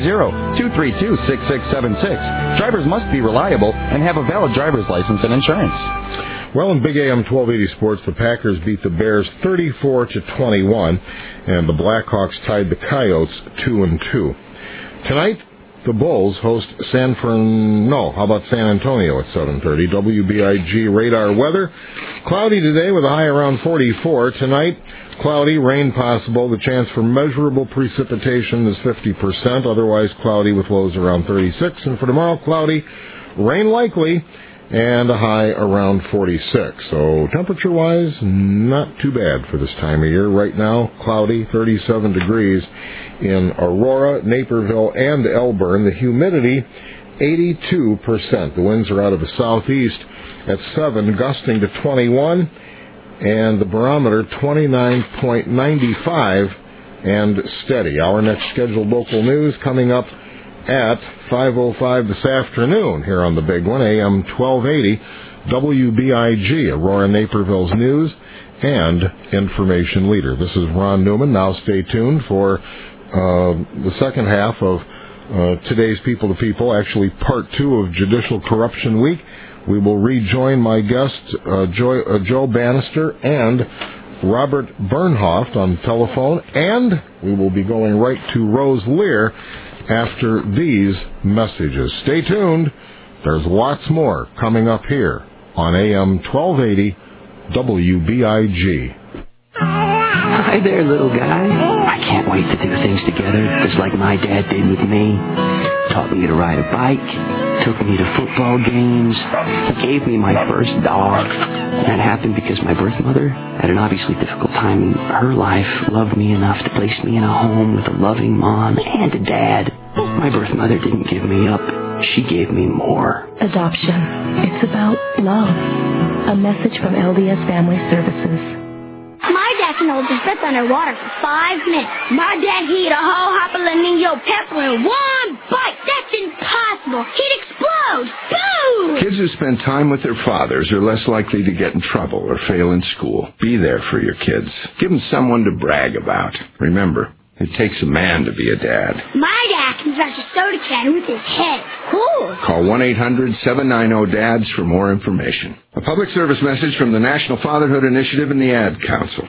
630-232-6676. Drivers must be reliable and have a valid driver's license and insurance. Well, in Big AM 1280 sports, the Packers beat the Bears 34-21, and the Blackhawks tied the Coyotes 2-2. Tonight, the Bulls host San Antonio at 7:30. WBIG radar weather. Cloudy today with a high around 44. Tonight, cloudy, rain possible. The chance for measurable precipitation is 50%. Otherwise, cloudy with lows around 36. And for tomorrow, cloudy, rain likely, and a high around 46. So temperature-wise, not too bad for this time of year. Right now, cloudy, 37 degrees in Aurora, Naperville, and Elburn. The humidity, 82%. The winds are out of the southeast at 7, gusting to 21, and the barometer, 29.95, and steady. Our next scheduled local news coming up at 5:05 this afternoon here on the big one, AM 1280, WBIG, Aurora Naperville's news and information leader. This is Ron Newman. Now stay tuned for the second half of today's People to People, actually part 2 of Judicial Corruption Week. We will rejoin my guests, Joe Bannister and Robert Bernhoft on telephone, and we will be going right to Rose Lear after these messages. Stay tuned. There's lots more coming up here on AM 1280 WBIG. Hi there, little guy. I can't wait to do things together, just like my dad did with me. Taught me to ride a bike, took me to football games, gave me my first dog. That happened because my birth mother, at an obviously difficult time in her life, loved me enough to place me in a home with a loving mom and a dad. My birth mother didn't give me up. She gave me more. Adoption. It's about love. A message from LDS Family Services. My dad can hold his breath underwater for 5 minutes. My dad can eat a whole jalapeno pepper in one bite. That's impossible. He'd explode. Boom! Kids who spend time with their fathers are less likely to get in trouble or fail in school. Be there for your kids. Give them someone to brag about. Remember, it takes a man to be a dad. My dad can crush a soda can with his head. Cool. Call 1-800-790-DADS for more information. A public service message from the National Fatherhood Initiative and the Ad Council.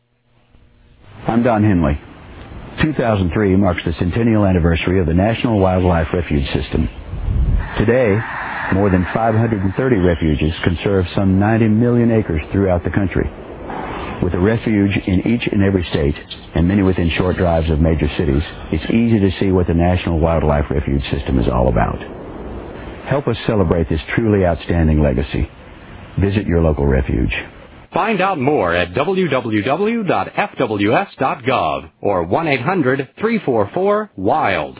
I'm Don Henley. 2003 marks the centennial anniversary of the National Wildlife Refuge System. Today, more than 530 refuges conserve some 90 million acres throughout the country. With a refuge in each and every state, and many within short drives of major cities, it's easy to see what the National Wildlife Refuge System is all about. Help us celebrate this truly outstanding legacy. Visit your local refuge. Find out more at www.fws.gov or 1-800-344-WILD.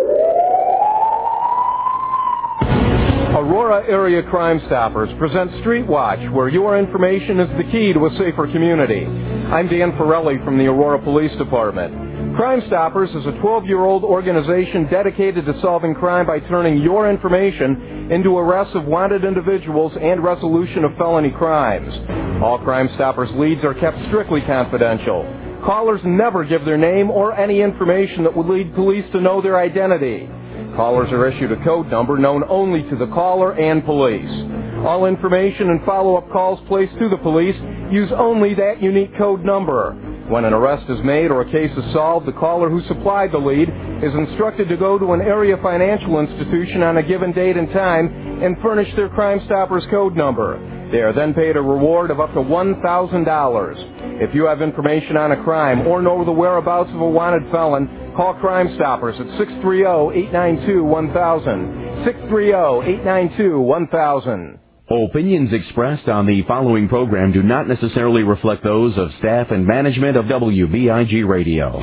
Aurora Area Crime Stoppers present Street Watch, where your information is the key to a safer community. I'm Dan Farelli from the Aurora Police Department. Crime Stoppers is a 12-year-old organization dedicated to solving crime by turning your information into arrests of wanted individuals and resolution of felony crimes. All Crime Stoppers leads are kept strictly confidential. Callers never give their name or any information that would lead police to know their identity. Callers are issued a code number known only to the caller and police. All information and follow-up calls placed to the police use only that unique code number. When an arrest is made or a case is solved, the caller who supplied the lead is instructed to go to an area financial institution on a given date and time and furnish their Crime Stoppers code number. They are then paid a reward of up to $1,000. If you have information on a crime or know the whereabouts of a wanted felon, call Crime Stoppers at 630-892-1000. 630-892-1000. Opinions expressed on the following program do not necessarily reflect those of staff and management of WBIG Radio.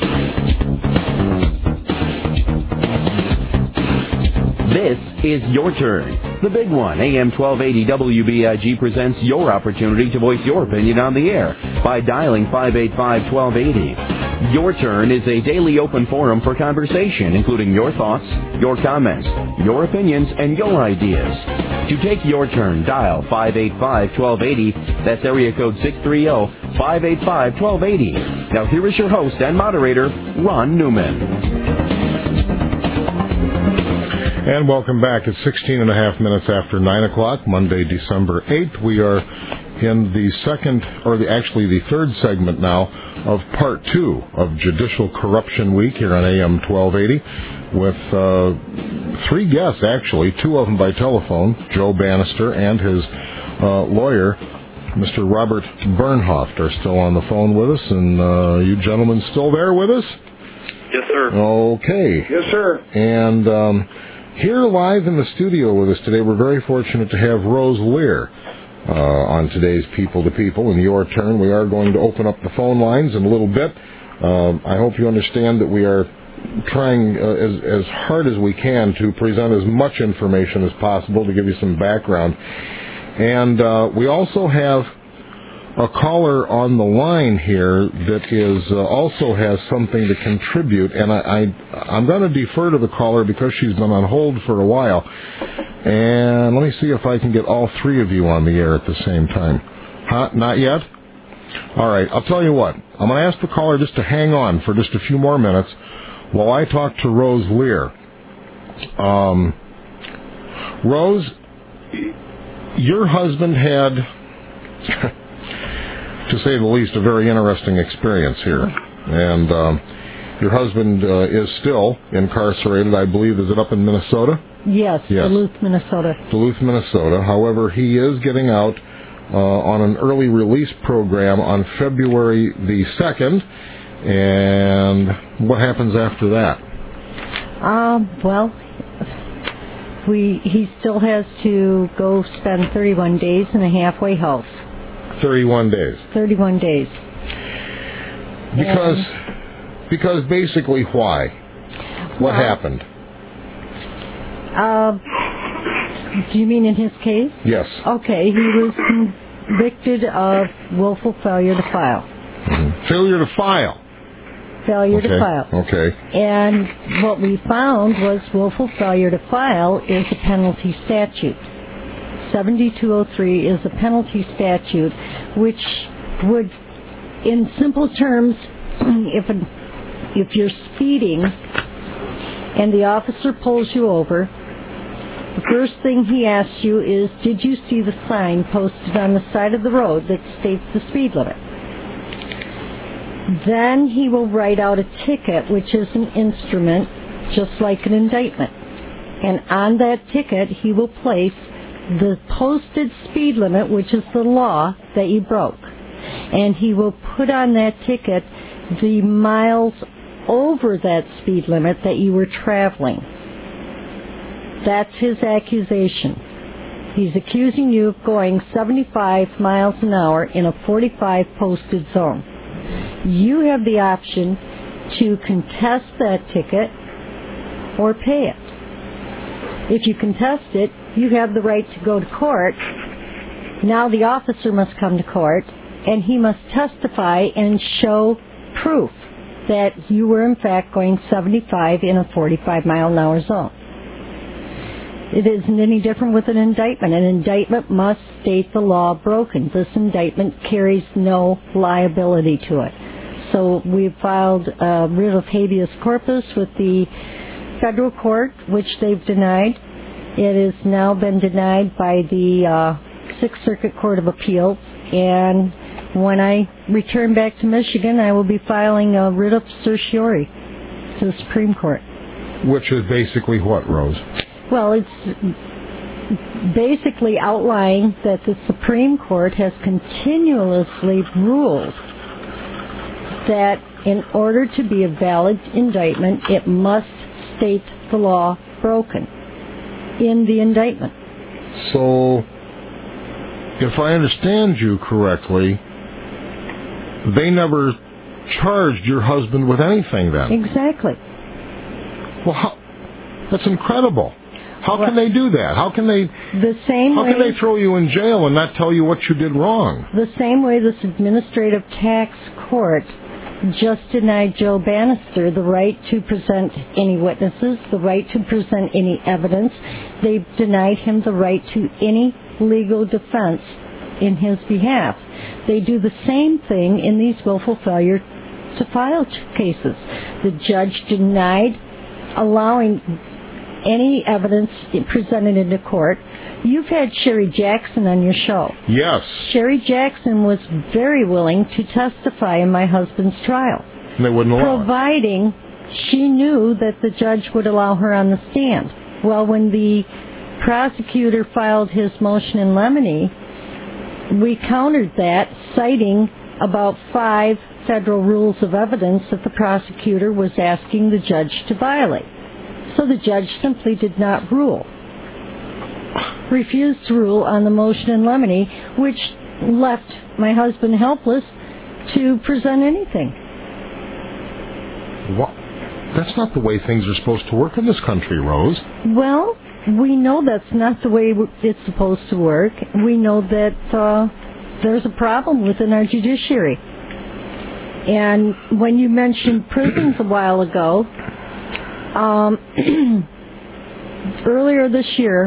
This is Your Turn. The big one, AM 1280 WBIG presents your opportunity to voice your opinion on the air by dialing 585-1280. Your Turn is a daily open forum for conversation, including your thoughts, your comments, your opinions, and your ideas. To take your turn, dial 585-1280. That's area code 630-585-1280. Now here is your host and moderator, Ron Newman. And welcome back. It's 16 and a half minutes after 9 o'clock, Monday, December 8th. We are in the third segment now of part 2 of Judicial Corruption Week here on AM 1280 with 3 guests, actually, 2 of them by telephone, Joe Bannister and his lawyer, Mr. Robert Bernhoft, are still on the phone with us. And you gentlemen still there with us? Yes, sir. Okay. Yes, sir. And here live in the studio with us today, we're very fortunate to have Rose Lear on today's People to People. In Your Turn, we are going to open up the phone lines in a little bit. I hope you understand that we are trying as hard as we can to present as much information as possible to give you some background. And we also have a caller on the line here that is also has something to contribute, and I'm going to defer to the caller because she's been on hold for a while. And let me see if I can get all 3 of you on the air at the same time. Not yet? All right, I'll tell you what. I'm going to ask the caller just to hang on for just a few more minutes while I talk to Rose Lear. Rose, your husband had, to say the least, a very interesting experience here. And your husband is still incarcerated, I believe. Is it up in Minnesota? Yes, Duluth, Minnesota. Duluth, Minnesota. However, he is getting out on an early release program on February the 2nd. And what happens after that? He still has to go spend 31 days in a halfway house. 31 days. 31 days. Because basically why? What happened? Do you mean in his case? Yes. Okay, he was convicted of willful failure to file. Mm-hmm. Failure to file. Failure to file. Okay. And what we found was willful failure to file is a penalty statute. 7203 is a penalty statute which would, in simple terms, if you're speeding and the officer pulls you over, the first thing he asks you is, did you see the sign posted on the side of the road that states the speed limit? Then he will write out a ticket, which is an instrument just like an indictment. And on that ticket, he will place the posted speed limit, which is the law that you broke. And he will put on that ticket the miles over that speed limit that you were traveling. That's his accusation. He's accusing you of going 75 miles an hour in a 45 posted zone. You have the option to contest that ticket or pay it. If you contest it, you have the right to go to court. Now the officer must come to court, and he must testify and show proof that you were in fact going 75 in a 45-mile-an-hour zone. It isn't any different with an indictment. An indictment must state the law broken. This indictment carries no liability to it. So we filed a writ of habeas corpus with the federal court, which they've denied. It has now been denied by the Sixth Circuit Court of Appeals, and when I return back to Michigan, I will be filing a writ of certiorari to the Supreme Court. Which is basically what, Rose? Well, it's basically outlining that the Supreme Court has continuously ruled that in order to be a valid indictment, it must state the law broken in the indictment. So, if I understand you correctly, they never charged your husband with anything then? Exactly. Well, that's incredible. How can they do that? How can they throw you in jail and not tell you what you did wrong? The same way this administrative tax court just denied Joe Bannister the right to present any witnesses, the right to present any evidence. They denied him the right to any legal defense in his behalf. They do the same thing in these willful failure to file cases. The judge denied allowing any evidence presented into court. You've had Sherry Jackson on your show. Yes. Sherry Jackson was very willing to testify in my husband's trial. And they wouldn't allow her. Providing she knew that the judge would allow her on the stand. Well, when the prosecutor filed his motion in limine, we countered that, citing about 5 federal rules of evidence that the prosecutor was asking the judge to violate. So the judge simply did not rule. Refused to rule on the motion in limine, which left my husband helpless to present anything. Well, that's not the way things are supposed to work in this country, Rose. Well, we know that's not the way it's supposed to work. We know that there's a problem within our judiciary. And when you mentioned prisons a while ago, earlier this year,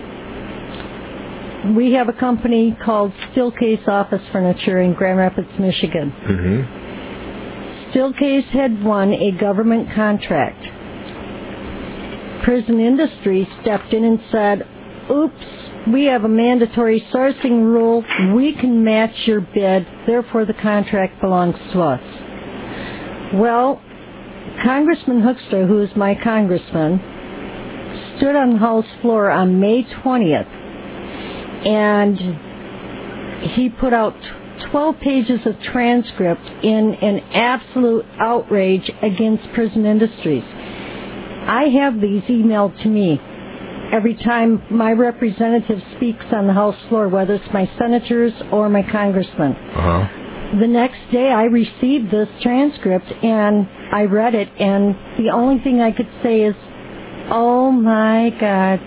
we have a company called Steelcase Office Furniture in Grand Rapids, Michigan. Mm-hmm. Steelcase had won a government contract. Prison Industries stepped in and said, oops, we have a mandatory sourcing rule. We can match your bid. Therefore, the contract belongs to us. Well, Congressman Hoekstra, who is my congressman, stood on the House floor on May 20th, and he put out 12 pages of transcript in an absolute outrage against Prison Industries. I have these emailed to me every time my representative speaks on the House floor, whether it's my senators or my congressmen. Uh-huh. The next day I received this transcript and I read it, and the only thing I could say is, oh my God,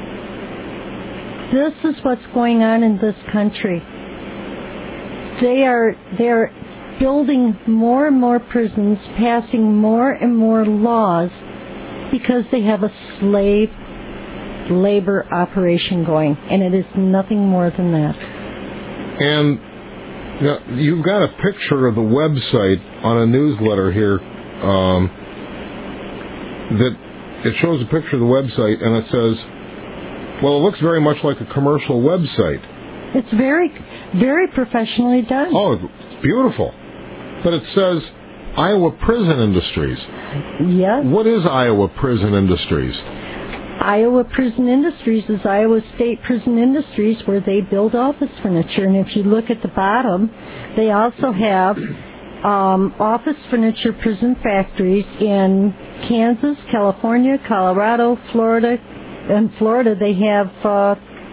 this is what's going on in this country. They're building more and more prisons, passing more and more laws because they have a slave labor operation going, and it is nothing more than that. And now, you've got a picture of the website on a newsletter here that it shows a picture of the website, and it says, well, it looks very much like a commercial website. It's very, very professionally done. Oh, it's beautiful. But it says Iowa Prison Industries. Yes. What is Iowa Prison Industries? Iowa Prison Industries is Iowa State Prison Industries, where they build office furniture. And if you look at the bottom, they also have office furniture prison factories in Kansas, California, Colorado, Florida. In Florida, they have 4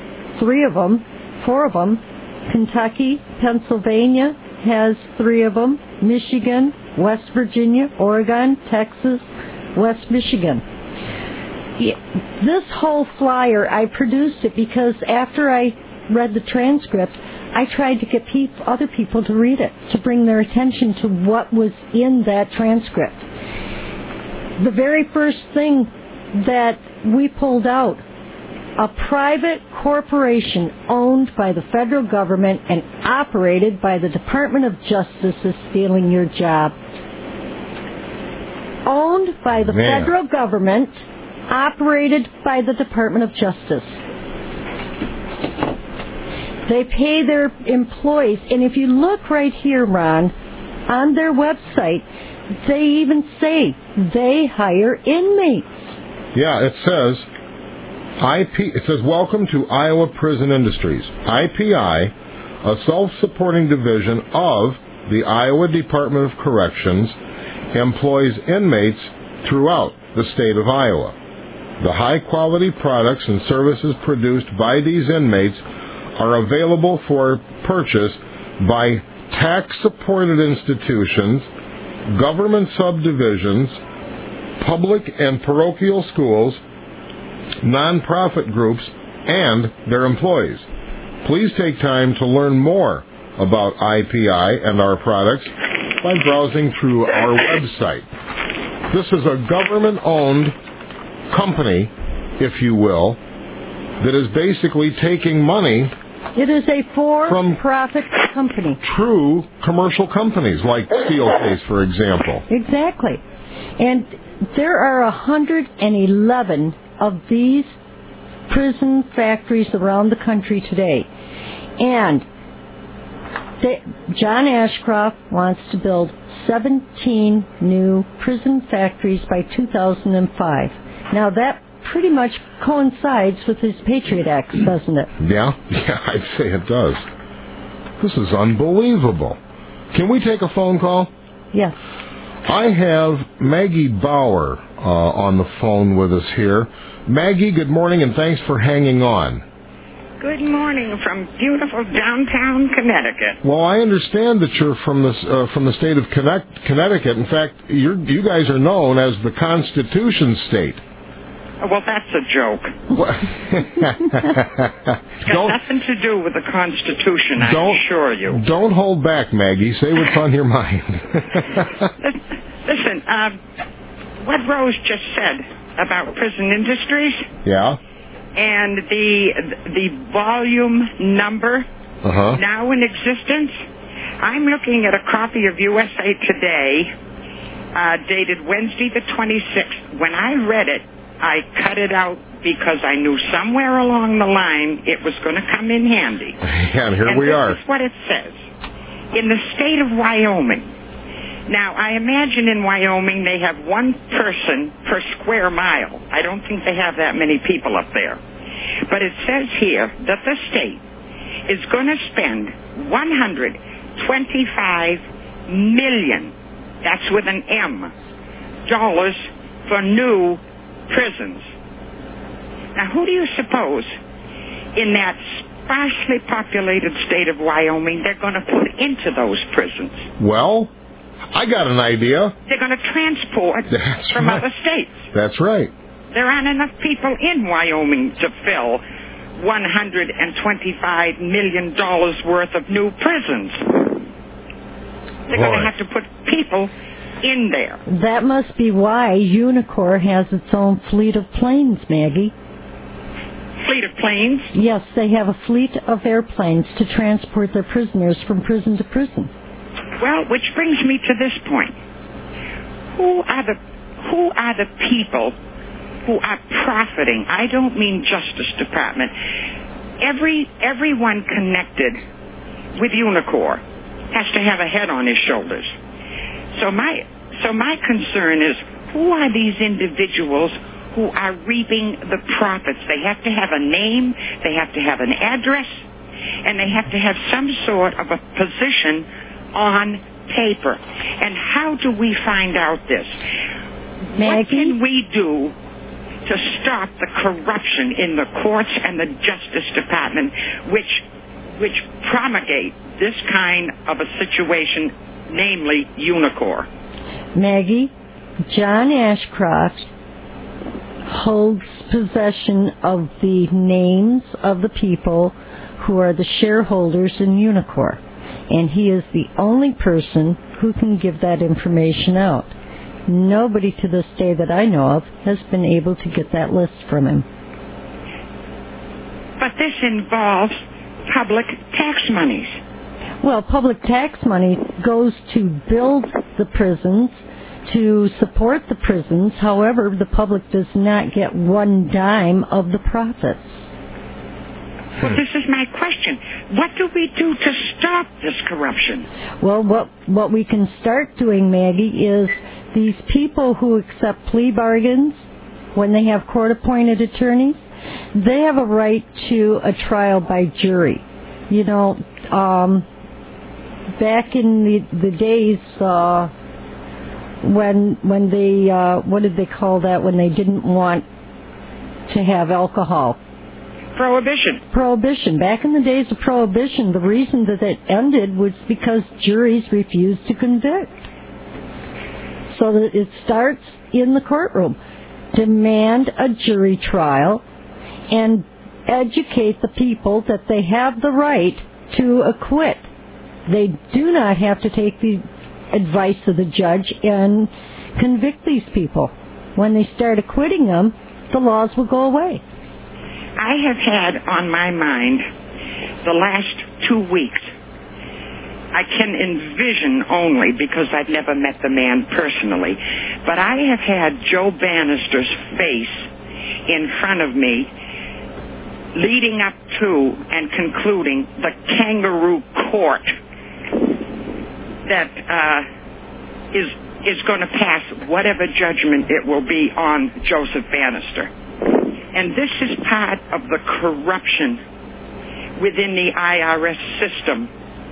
of them. Kentucky, Pennsylvania has 3 of them. Michigan, West Virginia, Oregon, Texas, West Michigan. This whole flyer, I produced it because after I read the transcript, I tried to get other people to read it, to bring their attention to what was in that transcript. The very first thing that we pulled out, a private corporation owned by the federal government and operated by the Department of Justice is stealing your job. Owned by the federal government, operated by the Department of Justice. They pay their employees, and if you look right here, Ron, on their website, they even say they hire inmates. Yeah, it says welcome to Iowa Prison Industries. IPI, a self-supporting division of the Iowa Department of Corrections, employs inmates throughout the state of Iowa. The high-quality products and services produced by these inmates are available for purchase by tax-supported institutions, government subdivisions, public and parochial schools, nonprofit groups, and their employees. Please take time to learn more about IPI and our products by browsing through our website. This is a government-owned company, if you will, that is basically taking money. It is a for-profit company. True commercial companies like Steelcase, for example. Exactly. And there are 111 of these prison factories around the country today. And John Ashcroft wants to build 17 new prison factories by 2005. Now that pretty much coincides with his Patriot Act, doesn't it? Yeah, I'd say it does. This is unbelievable. Can we take a phone call? Yes. I have Maggie Bauer on the phone with us here. Maggie, good morning, and thanks for hanging on. Good morning from beautiful downtown Connecticut. Well, I understand that you're from the state of Connecticut. In fact, you guys are known as the Constitution State. Well, that's a joke. It's got nothing to do with the Constitution, I assure you. Don't hold back, Maggie. Say what's on your mind. Listen, what Rose just said about prison industries. Yeah. And the volume number now in existence. I'm looking at a copy of USA Today, dated Wednesday the 26th. When I read it, I cut it out because I knew somewhere along the line it was going to come in handy. Yeah, and here we are. This is what it says. In the state of Wyoming. Now, I imagine in Wyoming they have one person per square mile. I don't think they have that many people up there. But it says here that the state is going to spend $125 million, that's with an M, dollars for new prisons. Now, who do you suppose in that sparsely populated state of Wyoming they're going to put into those prisons? Well, I got an idea. They're going to transport from other states. That's right. There aren't enough people in Wyoming to fill $125 million worth of new prisons. They're going to have to put people in there. That must be why Unicor has its own fleet of planes, Maggie. Fleet of planes? Yes, they have a fleet of airplanes to transport their prisoners from prison to prison. Well, which brings me to this point. Who are the people who are profiting? I don't mean Justice Department. Everyone connected with Unicor has to have a head on his shoulders. So my concern is, who are these individuals who are reaping the profits? They have to have a name, they have to have an address, and they have to have some sort of a position on paper. And how do we find out this? Maggie? What can we do to stop the corruption in the courts and the Justice Department, which promulgate this kind of a situation, namely Unicor? Maggie, John Ashcroft holds possession of the names of the people who are the shareholders in Unicor. And he is the only person who can give that information out. Nobody to this day that I know of has been able to get that list from him. But this involves public tax monies. Well, public tax money goes to build the prisons, to support the prisons. However, the public does not get one dime of the profits. Well, this is my question. What do we do to stop this corruption? Well, what we can start doing, Maggie, is these people who accept plea bargains when they have court-appointed attorneys, they have a right to a trial by jury. You know, back in the days when they, what did they call that, when they didn't want to have alcohol? Prohibition. Back in the days of Prohibition, the reason that it ended was because juries refused to convict. So that it starts in the courtroom. Demand a jury trial and educate the people that they have the right to acquit. They do not have to take the advice of the judge and convict these people. When they start acquitting them, the laws will go away. I have had on my mind the last 2 weeks. I can envision only because I've never met the man personally, but I have had Joe Bannister's face in front of me leading up to and concluding the kangaroo court that is going to pass whatever judgment it will be on Joseph Bannister. And this is part of the corruption within the IRS system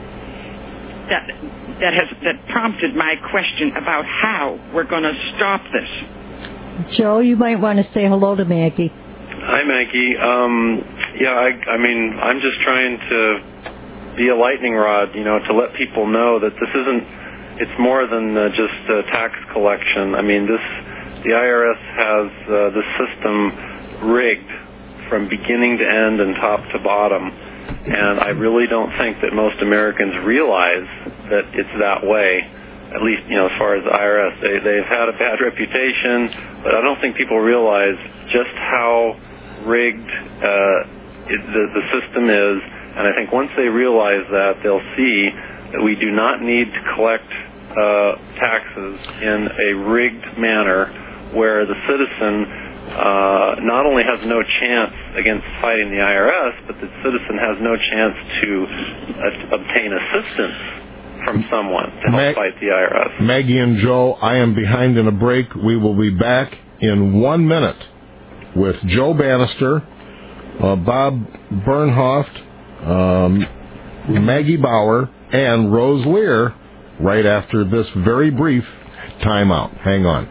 that prompted my question about how we're going to stop this. Joe, you might want to say hello to Maggie. Hi, Maggie. I mean, I'm just trying to be a lightning rod, to let people know that this isn't, it's more than just tax collection. I mean, the IRS has the system rigged from beginning to end and top to bottom. And I really don't think that most Americans realize that it's that way, at least, as far as the IRS. They've had a bad reputation, but I don't think people realize just how rigged the system is. And I think once they realize that, they'll see that we do not need to collect taxes in a rigged manner where the citizen not only has no chance against fighting the IRS, but the citizen has no chance to obtain assistance from someone to help fight the IRS. Maggie and Joe, I am behind in a break. We will be back in 1 minute with Joe Bannister, Bob Bernhoft, Maggie Bauer, and Rose Lear right after this very brief timeout. Hang on.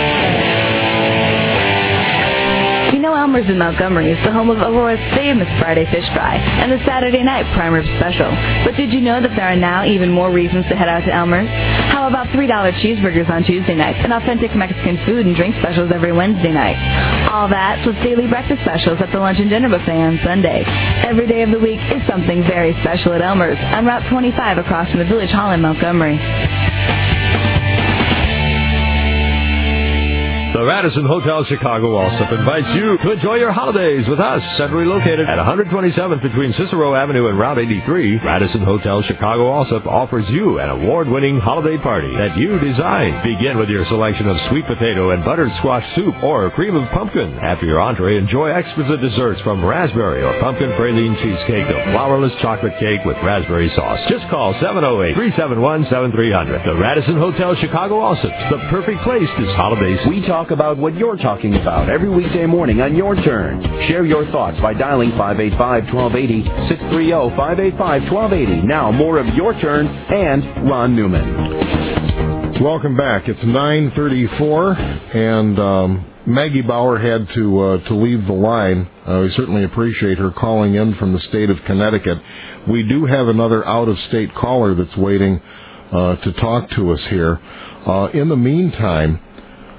You know Elmer's in Montgomery is the home of Aurora's famous Friday fish fry and the Saturday night prime rib special. But did you know that there are now even more reasons to head out to Elmer's? How about $3 cheeseburgers on Tuesday nights and authentic Mexican food and drink specials every Wednesday night? All that plus daily breakfast specials at the lunch and dinner buffet on Sunday. Every day of the week is something very special at Elmer's on Route 25 across from the Village Hall in Montgomery. The Radisson Hotel Chicago also invites you to enjoy your holidays with us. Centrally located at 127th between Cicero Avenue and Route 83, Radisson Hotel Chicago also offers you an award-winning holiday party that you designed. Begin with your selection of sweet potato and buttered squash soup or cream of pumpkin. After your entree, enjoy exquisite desserts from raspberry or pumpkin praline cheesecake to flourless chocolate cake with raspberry sauce. Just call 708-371-7300. The Radisson Hotel Chicago also, the perfect place this holiday season. We talk about what you're talking about every weekday morning on Your Turn. Share your thoughts by dialing 585-1280, 630-585-1280. Now, more of Your Turn and Ron Newman. Welcome back. It's 9:34, and Maggie Bauer had to leave the line. We certainly appreciate her calling in from the state of Connecticut. We do have another out-of-state caller that's waiting to talk to us here. In the meantime,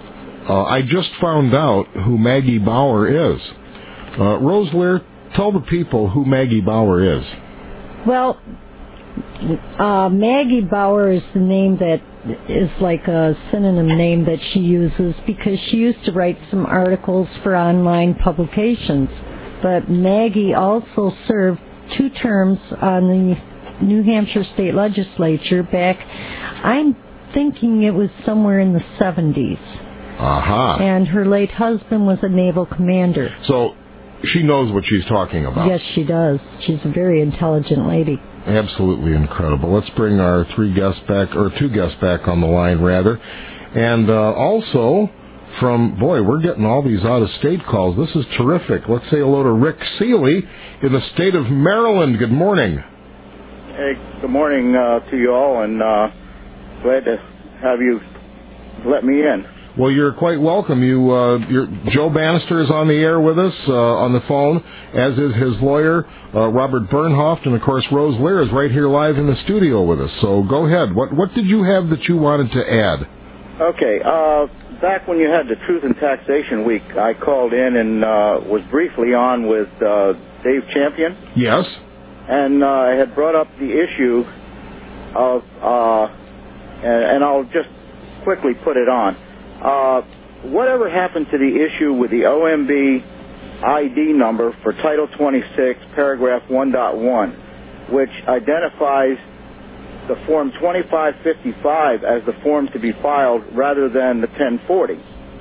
I just found out who Maggie Bauer is. Rose Lear, tell the people who Maggie Bauer is. Well, Maggie Bauer is the name that is like a synonym name that she uses because she used to write some articles for online publications. But Maggie also served 2 terms on the New Hampshire State Legislature back, I'm thinking it was somewhere in the 70s. Aha. And her late husband was a naval commander. So she knows what she's talking about. Yes, she does. She's a very intelligent lady. Absolutely incredible. Let's bring our 2 guests back on the line, rather. And also from, we're getting all these out-of-state calls. This is terrific. Let's say hello to Rick Seeley in the state of Maryland. Good morning. Hey, good morning to you all, and glad to have you let me in. Well, you're quite welcome. Joe Bannister is on the air with us on the phone, as is his lawyer, Robert Bernhoft, and of course Rose Lear is right here live in the studio with us. So go ahead. What did you have that you wanted to add? Okay. Back when you had the Truth in Taxation Week, I called in and was briefly on with Dave Champion. Yes. And I had brought up the issue of, and I'll just quickly put it on. Whatever happened to the issue with the OMB ID number for Title 26, paragraph 1.1, which identifies the Form 2555 as the form to be filed rather than the 1040?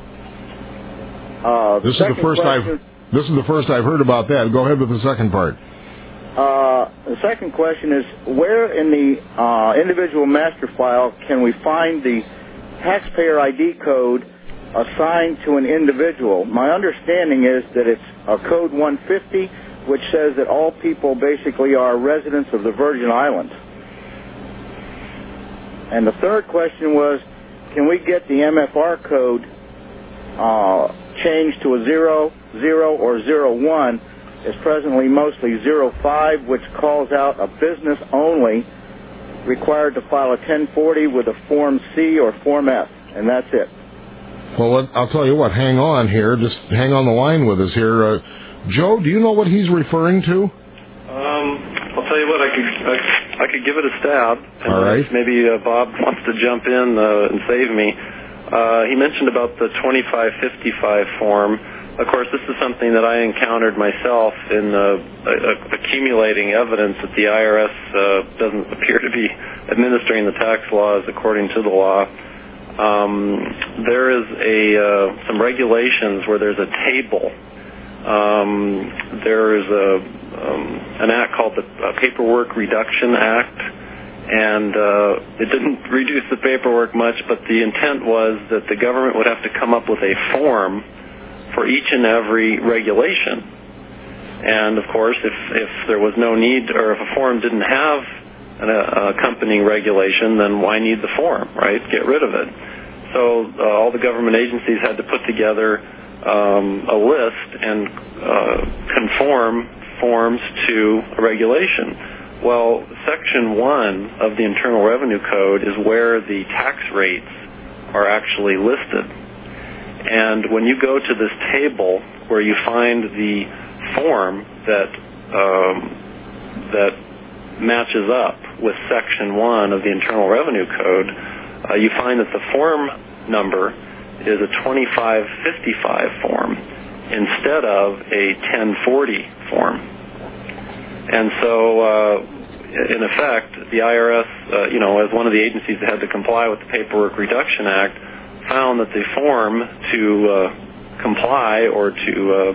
This is the first I've heard about that. Go ahead with the second part. The second question is, where in the individual master file can we find the taxpayer ID code assigned to an individual? My understanding is that it's a code 150, which says that all people basically are residents of the Virgin Islands. And the third question was, can we get the MFR code changed to a 00, 0, or 01? It's presently mostly 05, which calls out a business only required to file a 1040 with a Form C or Form F, and that's it. Well, I'll tell you what, hang on here. Just hang on the line with us here. Joe, do you know what he's referring to? I'll tell you what, I could give it a stab. And all right. Maybe Bob wants to jump in and save me. He mentioned about the 2555 form. Of course, this is something that I encountered myself in accumulating evidence that the IRS doesn't appear to be administering the tax laws according to the law. There is some regulations where there's a table. There is an act called the Paperwork Reduction Act, and it didn't reduce the paperwork much, but the intent was that the government would have to come up with a form for each and every regulation. And of course, if there was no need, or if a form didn't have an accompanying regulation, then why need the form, right? Get rid of it. So all the government agencies had to put together a list and conform forms to a regulation. Well, Section 1 of the Internal Revenue Code is where the tax rates are actually listed. And when you go to this table where you find the form that matches up with Section 1 of the Internal Revenue Code, you find that the form number is a 2555 form instead of a 1040 form. And so, in effect, the IRS, as one of the agencies that had to comply with the Paperwork Reduction Act, found that the form to comply or to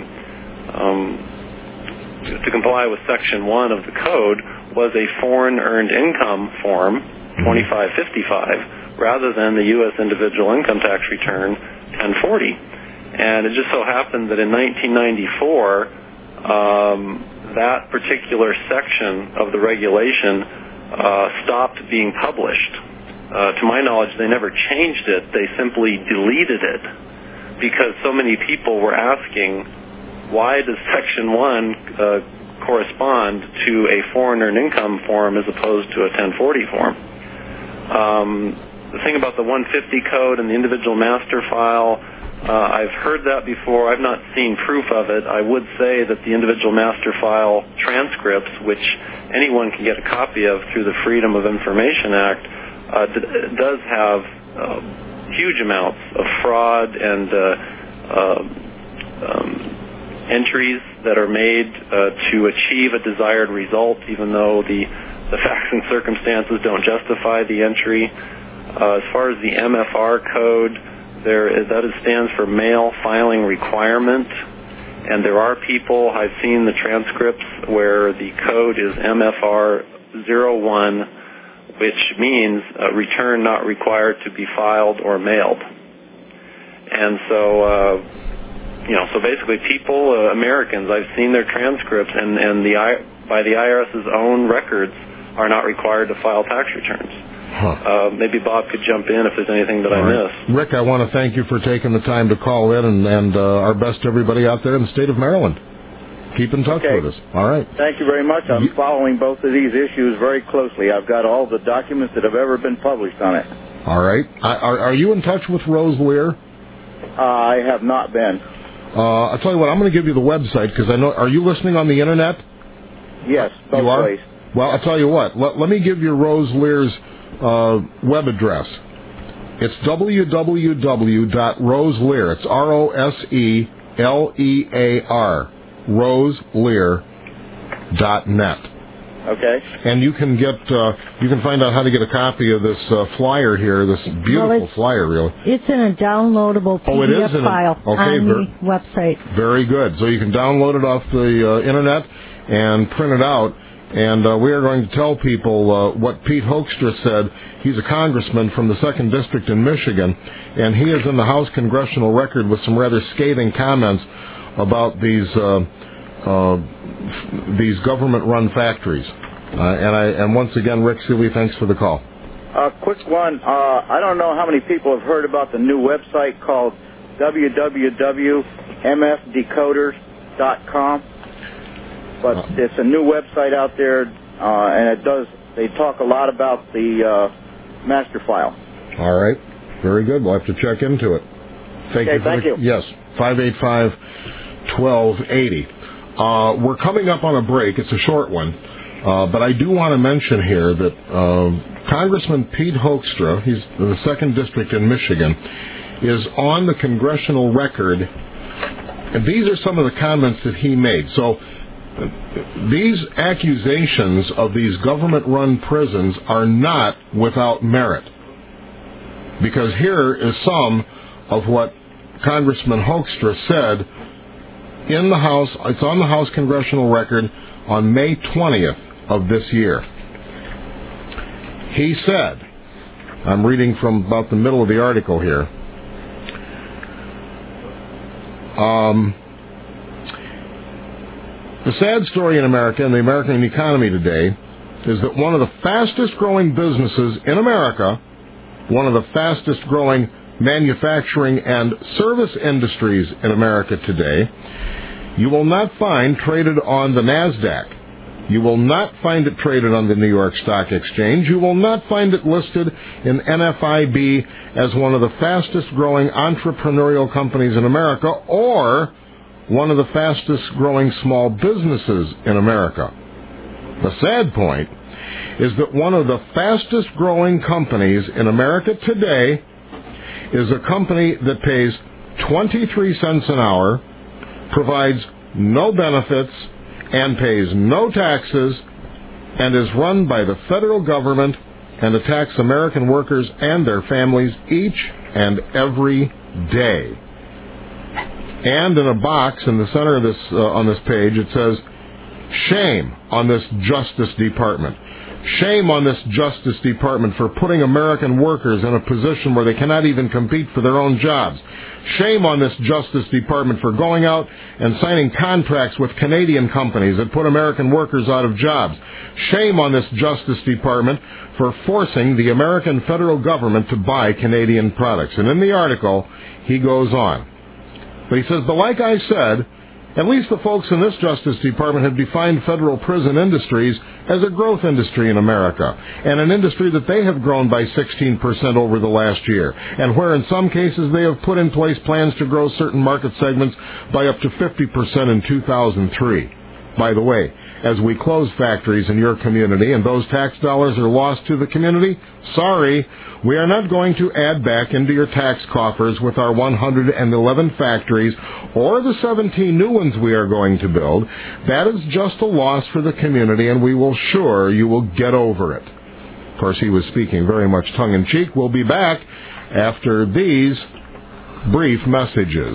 comply with Section 1 of the code was a foreign earned income form, 2555, rather than the U.S. individual income tax return, 1040. And it just so happened that in 1994, that particular section of the regulation stopped being published. To my knowledge, they never changed it. They simply deleted it because so many people were asking, why does Section 1 correspond to a foreign earned income form as opposed to a 1040 form? the thing about the 150 code and the individual master file, I've heard that before. I've not seen proof of it. I would say that the individual master file transcripts, which anyone can get a copy of through the Freedom of Information Act, does have huge amounts of fraud and entries that are made to achieve a desired result, even though the facts and circumstances don't justify the entry. As far as the MFR code, that stands for Mail Filing Requirement, and there are people, I've seen the transcripts where the code is MFR 01, which means return not required to be filed or mailed. And so, so basically people, Americans, I've seen their transcripts, and by the IRS's own records, are not required to file tax returns. Maybe Bob could jump in if there's anything that I missed. Rick, I want to thank you for taking the time to call in, and our best to everybody out there in the state of Maryland. Keep in touch with us. All right. Thank you very much. I'm following both of these issues very closely. I've got all the documents that have ever been published on it. All right. Are you in touch with Rose Lear? I have not been. I'll tell you what, I'm going to give you the website, because I know, are you listening on the Internet? Yes, both ways. Well, I'll tell you what, let me give you Rose Lear's web address. It's www.roselear. It's ROSELEAR, roselear.net. Okay. And you can find out how to get a copy of this flyer here, this beautiful flyer, really. It's in a downloadable PDF file on the website. Very good. So you can download it off the Internet and print it out. And we are going to tell people what Pete Hoekstra said. He's a congressman from the 2nd District in Michigan, and he is in the House Congressional Record with some rather scathing comments about these government-run factories. And once again, Rick Seeley, thanks for the call. Quick one. I don't know how many people have heard about the new website called www.mfdecoders.com. But it's a new website out there, and they talk a lot about the master file. All right. Very good. We'll have to check into it. Thank you. Yes, 585-1280. We're coming up on a break. It's a short one. But I do want to mention here that Congressman Pete Hoekstra, he's the 2nd District in Michigan, is on the congressional record. And these are some of the comments that he made. So these accusations of these government-run prisons are not without merit, because here is some of what Congressman Hoekstra said in the House. It's on the House Congressional Record on May 20th of this year. He said, I'm reading from about the middle of the article here, the sad story in America and the American economy today is that one of the fastest growing businesses in America, one of the fastest growing manufacturing and service industries in America today, you will not find traded on the NASDAQ. You will not find it traded on the New York Stock Exchange. You will not find it listed in NFIB as one of the fastest growing entrepreneurial companies in America, or one of the fastest growing small businesses in America. The sad point is that one of the fastest growing companies in America today is a company that pays 23 cents an hour, provides no benefits, and pays no taxes, and is run by the federal government and attacks American workers and their families each and every day. And in a box in the center of this on this page, it says, "Shame on this Justice Department. Shame on this Justice Department for putting American workers in a position where they cannot even compete for their own jobs. Shame on this Justice Department for going out and signing contracts with Canadian companies that put American workers out of jobs. Shame on this Justice Department for forcing the American federal government to buy Canadian products." And in the article, he goes on. But he says, but like I said, at least the folks in this Justice Department have defined federal prison industries as a growth industry in America, and an industry that they have grown by 16% over the last year, and where in some cases they have put in place plans to grow certain market segments by up to 50% in 2003. By the way, as we close factories in your community and those tax dollars are lost to the community, sorry, we are not going to add back into your tax coffers with our 111 factories or the 17 new ones we are going to build. That is just a loss for the community, and we will sure you will get over it. Of course, he was speaking very much tongue-in-cheek. We'll be back after these brief messages.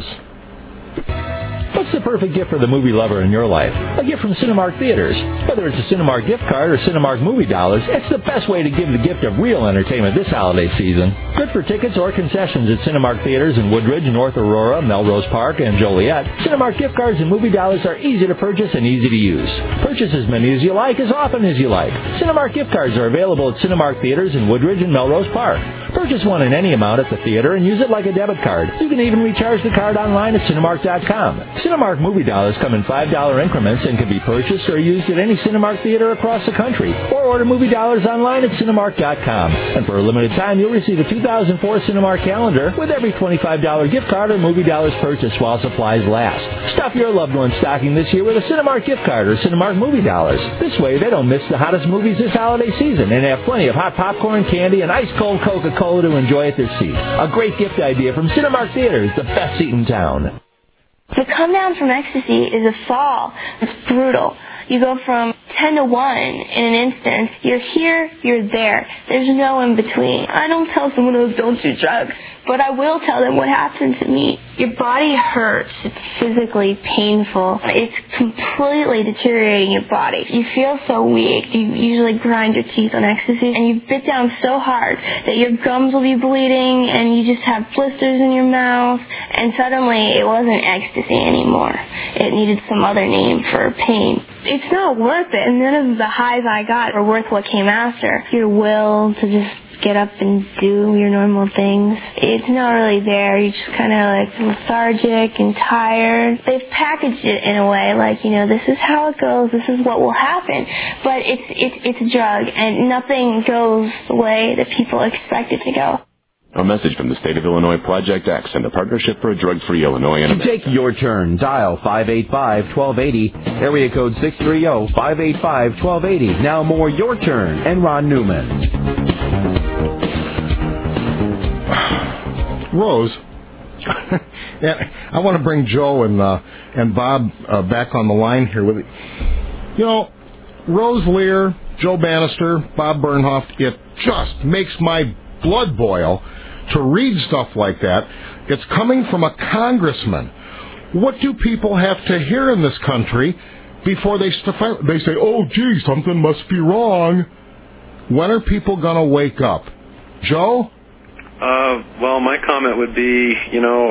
What's the perfect gift for the movie lover in your life? A gift from Cinemark Theaters. Whether it's a Cinemark gift card or Cinemark movie dollars, it's the best way to give the gift of real entertainment this holiday season. Good for tickets or concessions at Cinemark Theaters in Woodridge, North Aurora, Melrose Park, and Joliet. Cinemark gift cards and movie dollars are easy to purchase and easy to use. Purchase as many as you like, as often as you like. Cinemark gift cards are available at Cinemark Theaters in Woodridge and Melrose Park. Purchase one in any amount at the theater and use it like a debit card. You can even recharge the card online at Cinemark.com. Cinemark movie dollars come in $5 increments and can be purchased or used at any Cinemark theater across the country. Or order movie dollars online at Cinemark.com. And for a limited time, you'll receive a 2004 Cinemark calendar with every $25 gift card or movie dollars purchased while supplies last. Stuff your loved one's stocking this year with a Cinemark gift card or Cinemark movie dollars. This way, they don't miss the hottest movies this holiday season and have plenty of hot popcorn, candy, and ice-cold Coca-Cola to enjoy at their seat. A great gift idea from Cinemark Theaters, the best seat in town. The come down from ecstasy is a fall. It's brutal. You go from 10 to 1 in an instant. You're here, you're there. There's no in between. I don't tell someone, oh, don't do drugs, but I will tell them what happened to me. Your body hurts. It's physically painful. It's completely deteriorating your body. You feel so weak. You usually grind your teeth on ecstasy, and you bit down so hard that your gums will be bleeding, and you just have blisters in your mouth, and suddenly it wasn't ecstasy anymore. It needed some other name for pain. It's not worth it, and none of the highs I got are worth what came after. Your will to just get up and do your normal things, it's not really there. You're just kind of like lethargic and tired. They've packaged it in a way like, you know, this is how it goes, this is what will happen. But it's a drug, and nothing goes the way that people expect it to go. A message from the State of Illinois Project X and the Partnership for a Drug-Free Illinois. To take your turn, dial 585-1280, area code 630-585-1280. Now more your turn, and Ron Newman. Rose, I want to bring Joe and Bob back on the line here with you. You know, Rose Lear, Joe Bannister, Bob Bernhoft, it just makes my blood boil to read stuff like that. It's coming from a congressman. What do people have to hear in this country before they say, oh, gee, something must be wrong? When are people going to wake up? Joe? Well, my comment would be, you know,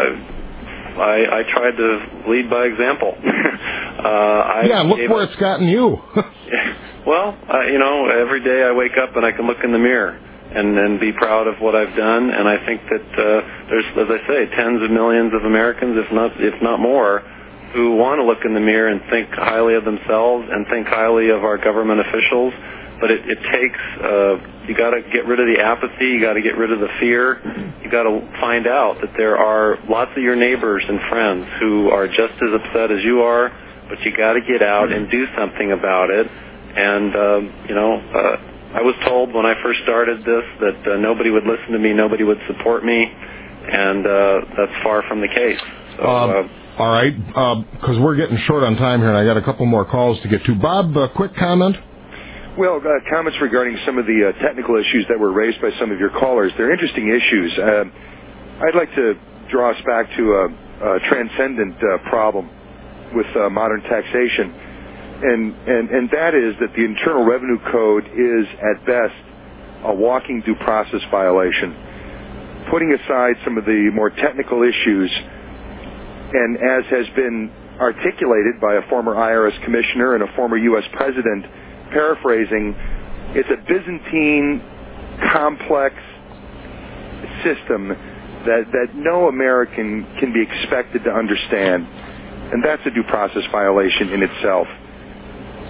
I tried to lead by example. Look where it's gotten you. Well, you know, every day I wake up and I can look in the mirror and be proud of what I've done. And I think that there's, as I say, tens of millions of Americans, if not more, who want to look in the mirror and think highly of themselves and think highly of our government officials. But it takes, you got to get rid of the apathy, you got to get rid of the fear, you got to find out that there are lots of your neighbors and friends who are just as upset as you are, but you got to get out and do something about it. And, you know, I was told when I first started this that nobody would listen to me, nobody would support me, and that's far from the case. So, all right, because we're getting short on time here, and I got a couple more calls to get to. Bob, a quick comment? Well, comments regarding some of the technical issues that were raised by some of your callers. They're interesting issues. I'd like to draw us back to a transcendent problem with modern taxation, and that is that the Internal Revenue Code is, at best, a walking due process violation. Putting aside some of the more technical issues, and as has been articulated by a former IRS commissioner and a former U.S. president, paraphrasing, it's a Byzantine, complex system that no American can be expected to understand, and that's a due process violation in itself.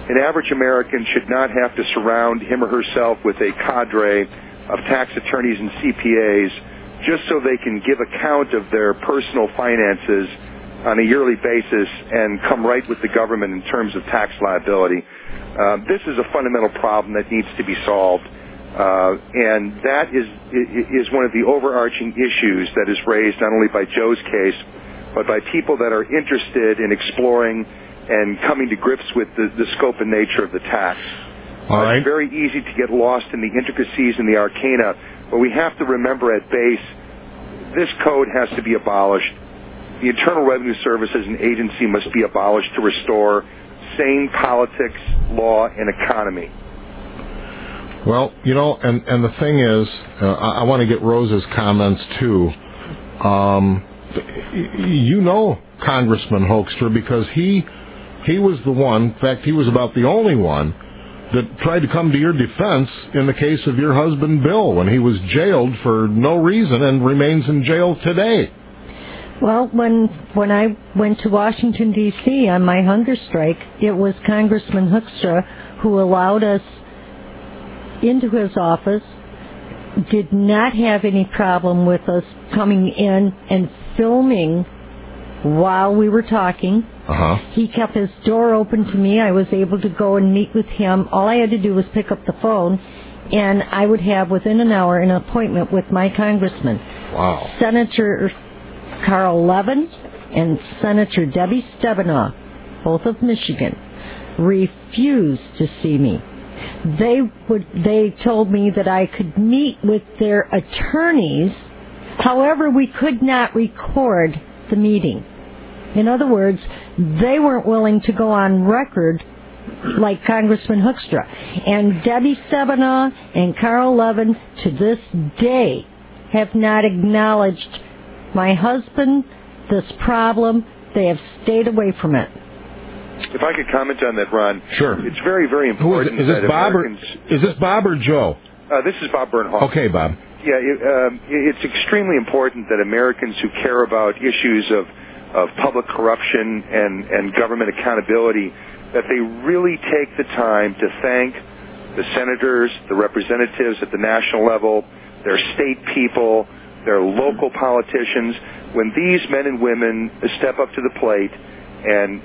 An average American should not have to surround him or herself with a cadre of tax attorneys and CPAs just so they can give account of their personal finances on a yearly basis and come right with the government in terms of tax liability. This is a fundamental problem that needs to be solved, and that is one of the overarching issues that is raised not only by Joe's case, but by people that are interested in exploring and coming to grips with the scope and nature of the tax. All right. It's very easy to get lost in the intricacies and the arcana, but we have to remember at base, this code has to be abolished. The Internal Revenue Service as an agency must be abolished to restore sane politics, law, and economy. Well, and the thing is, I want to get Rose's comments too. Congressman Hoekstra, because he was the one, in fact, he was about the only one that tried to come to your defense in the case of your husband Bill when he was jailed for no reason and remains in jail today. Well, when I went to Washington, D.C. on my hunger strike, it was Congressman Hoekstra who allowed us into his office, did not have any problem with us coming in and filming while we were talking. He kept his door open to me. I was able to go and meet with him. All I had to do was pick up the phone, and I would have within an hour an appointment with my congressman. Wow. Senator Carl Levin and Senator Debbie Stabenow, both of Michigan, refused to see me. They told me that I could meet with their attorneys. However, we could not record the meeting. In other words, they weren't willing to go on record like Congressman Hoekstra. And Debbie Stabenow and Carl Levin to this day have not acknowledged my husband, this problem. They have stayed away from it. If I could comment on that, Ron. Sure. It's very, very important. Who is this, Bob is this Bob or Joe? This is Bob Bernhoff. Okay, Bob. Yeah, it's extremely important that Americans who care about issues of public corruption and government accountability, that they really take the time to thank the senators, the representatives at the national level, their state people, their local politicians. When these men and women step up to the plate and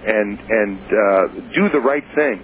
do the right thing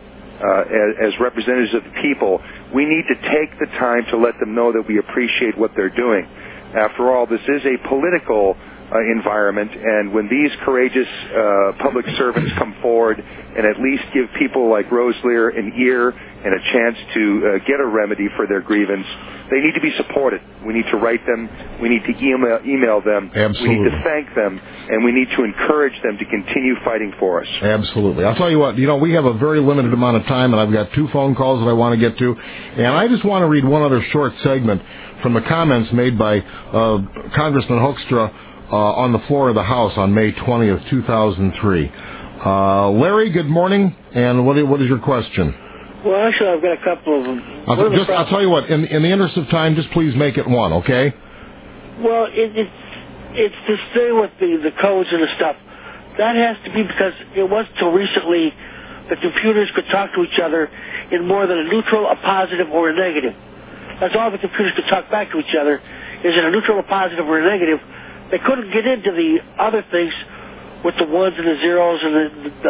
as representatives of the people, we need to take the time to let them know that we appreciate what they're doing. After all, this is a political environment, and when these courageous public servants come forward and at least give people like Rose Lear an ear and a chance to get a remedy for their grievance, they need to be supported. We need to write them. We need to email them. Absolutely. We need to thank them, and we need to encourage them to continue fighting for us. Absolutely. I'll tell you what, we have a very limited amount of time, and I've got 2 phone calls that I want to get to, and I just want to read one other short segment from the comments made by Congressman Hoekstra on the floor of the House on May 20th, 2003. Larry, good morning, and what is your question? Well, actually, I've got a couple of them. I'll tell you what, in the interest of time, just please make it one, okay? Well, it's to stay with the codes and the stuff. That has to be because it wasn't until recently the computers could talk to each other in more than a neutral, a positive, or a negative. That's all the computers could talk back to each other, is in a neutral, a positive, or a negative. They couldn't get into the other things with the ones and the zeros and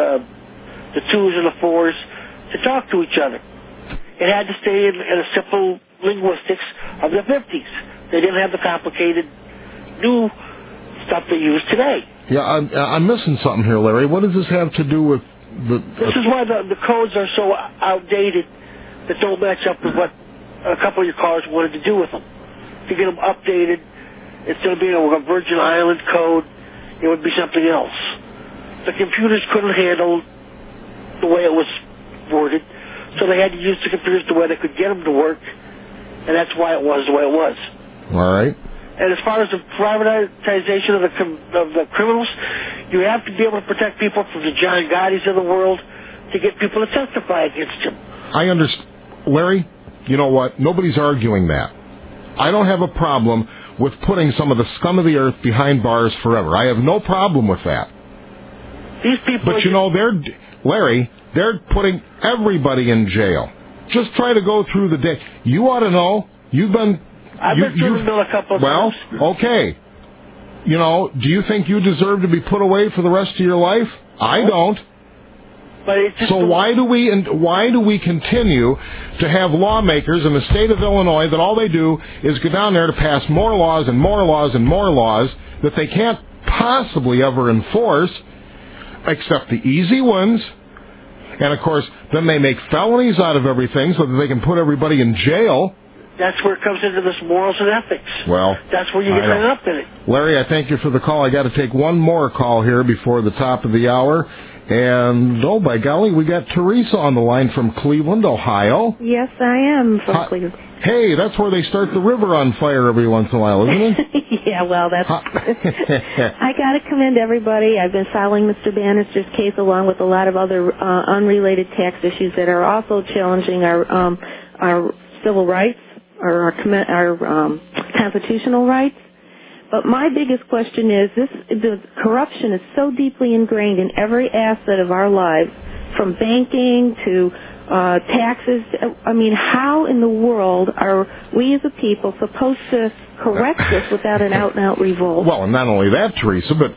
the twos and the fours to talk to each other. It had to stay in a simple linguistics of the 50s. They didn't have the complicated new stuff they use today. Yeah, I'm missing something here, Larry. What does this have to do with This is why the codes are so outdated that don't match up with what a couple of your callers wanted to do with them. To get them updated, instead of being a Virgin Island code, it would be something else. The computers couldn't handle the way it was worded, so they had to use the computers the way they could get them to work, and that's why it was the way it was. All right. And as far as the privatization of the criminals, you have to be able to protect people from the John Gottis of the world to get people to testify against them. I understand. Larry, you know what? Nobody's arguing that. I don't have a problem with putting some of the scum of the earth behind bars forever. I have no problem with that. These people... But, Larry, they're putting everybody in jail. Just try to go through the day. You ought to know. I've been through the mill a couple of times. Well, okay. You know, do you think you deserve to be put away for the rest of your life? I don't. But it's just so why do we continue to have lawmakers in the state of Illinois that all they do is go down there to pass more laws and more laws and more laws that they can't possibly ever enforce, except the easy ones? And, of course, then they make felonies out of everything so that they can put everybody in jail. That's where it comes into this morals and ethics. Well, that's where you get hung up in it. Larry, I thank you for the call. I got to take one more call here before the top of the hour. And, oh, by golly, we got Teresa on the line from Cleveland, Ohio. Yes, I am from Cleveland. Hey, that's where they start the river on fire every once in a while, isn't it? Yeah, well, that's... I got to commend everybody. I've been following Mr. Bannister's case along with a lot of other unrelated tax issues that are also challenging our civil rights, or our constitutional rights. But my biggest question is, the corruption is so deeply ingrained in every asset of our lives, from banking to taxes. I mean, how in the world are we as a people supposed to correct this without an out-and-out revolt? Well, and not only that, Teresa, but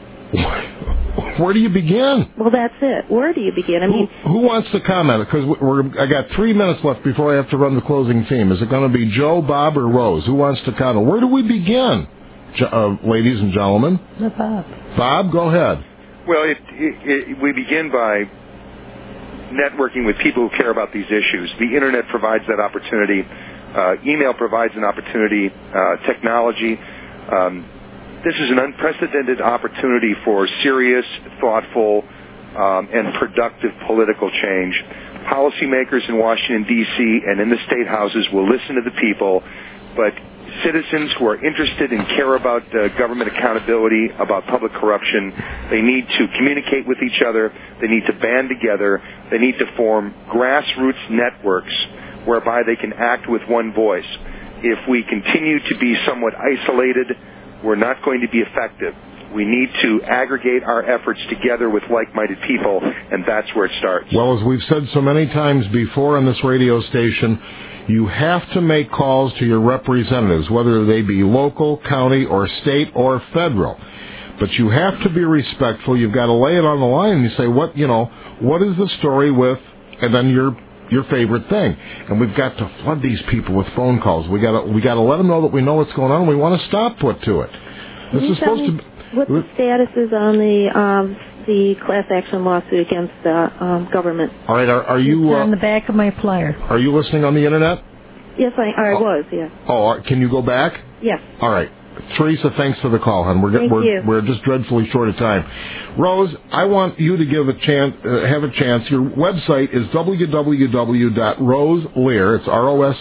where do you begin? Well, that's it. Where do you begin? I mean, who wants to comment? Because I got 3 minutes left before I have to run the closing theme. Is it going to be Joe, Bob, or Rose? Who wants to comment? Where do we begin, ladies and gentlemen? Bob. Bob, go ahead. Well, we begin by networking with people who care about these issues. The Internet provides that opportunity. Email provides an opportunity. Technology. This is an unprecedented opportunity for serious, thoughtful, and productive political change. Policymakers in Washington, D.C. and in the state houses will listen to the people, but citizens who are interested and care about government accountability, about public corruption, they need to communicate with each other. They need to band together. They need to form grassroots networks whereby they can act with one voice. If we continue to be somewhat isolated, we're not going to be effective. We need to aggregate our efforts together with like-minded people, and that's where it starts. Well, as we've said so many times before on this radio station, you have to make calls to your representatives, whether they be local, county, or state, or federal. But you have to be respectful. You've got to lay it on the line. You say, what is the story with, and then your favorite thing. And we've got to flood these people with phone calls. We got to let them know that we know what's going on, and we want to stop put to it. This is supposed to be... What the status is on the class action lawsuit against the government? All right, are you... It's on the back of my flyer. Are you listening on the Internet? Yes, I was, yeah. Oh, can you go back? Yes. All right. Teresa, thanks for the call, hon. We're just dreadfully short of time. Rose, I want you to have a chance. Your website is www.roselear. It's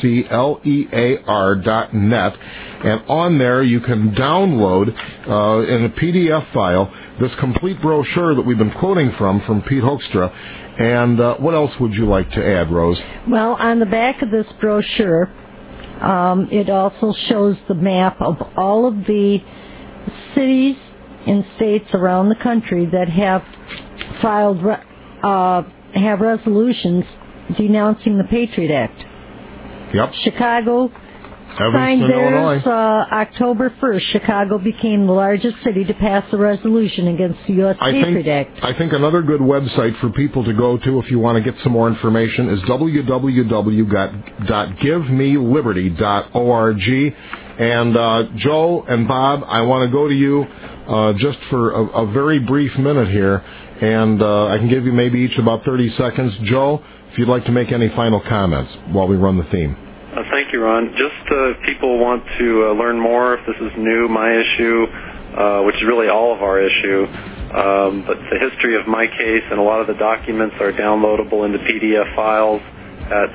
ROSELEAR.net, and on there you can download in a PDF file this complete brochure that we've been quoting from Pete Hoekstra. And what else would you like to add, Rose? Well, on the back of this brochure, it also shows the map of all of the cities and states around the country that have filed have resolutions denouncing the Patriot Act. Yep. Chicago signed theirs October 1st. Chicago became the largest city to pass a resolution against the U.S. Patriot Act. I think another good website for people to go to if you want to get some more information is www.givemeliberty.org. And Joe and Bob, I want to go to you just for a very brief minute here, and I can give you maybe each about 30 seconds. Joe, if you'd like to make any final comments while we run the theme. Thank you, Ron. Just if people want to learn more, if this is new, my issue, which is really all of our issue, but the history of my case and a lot of the documents are downloadable into PDF files at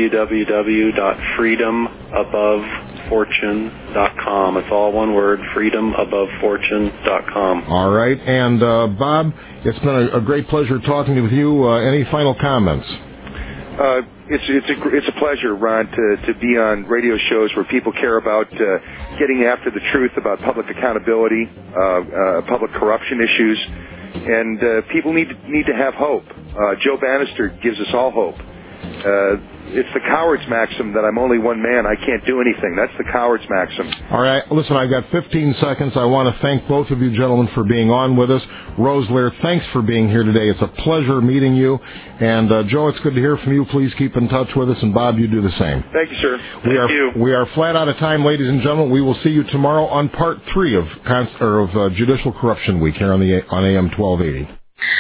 www.freedomabovefortune.com. It's all one word, freedomabovefortune.com. All right. And, Bob, it's been a great pleasure talking with you. Any final comments? It's a pleasure, Ron, to be on radio shows where people care about getting after the truth about public accountability, public corruption issues, and people need to have hope. Joe Bannister gives us all hope. It's the coward's maxim that I'm only one man, I can't do anything. That's the coward's maxim. All right, listen, I've got 15 seconds. I want to thank both of you gentlemen for being on with us. Rose Lear, thanks for being here today. It's a pleasure meeting you. And Joe, it's good to hear from you. Please keep in touch with us. And Bob, you do the same. Thank you, sir. We are flat out of time, ladies and gentlemen. We will see you tomorrow on part 3 of Judicial Corruption Week here on AM 1280.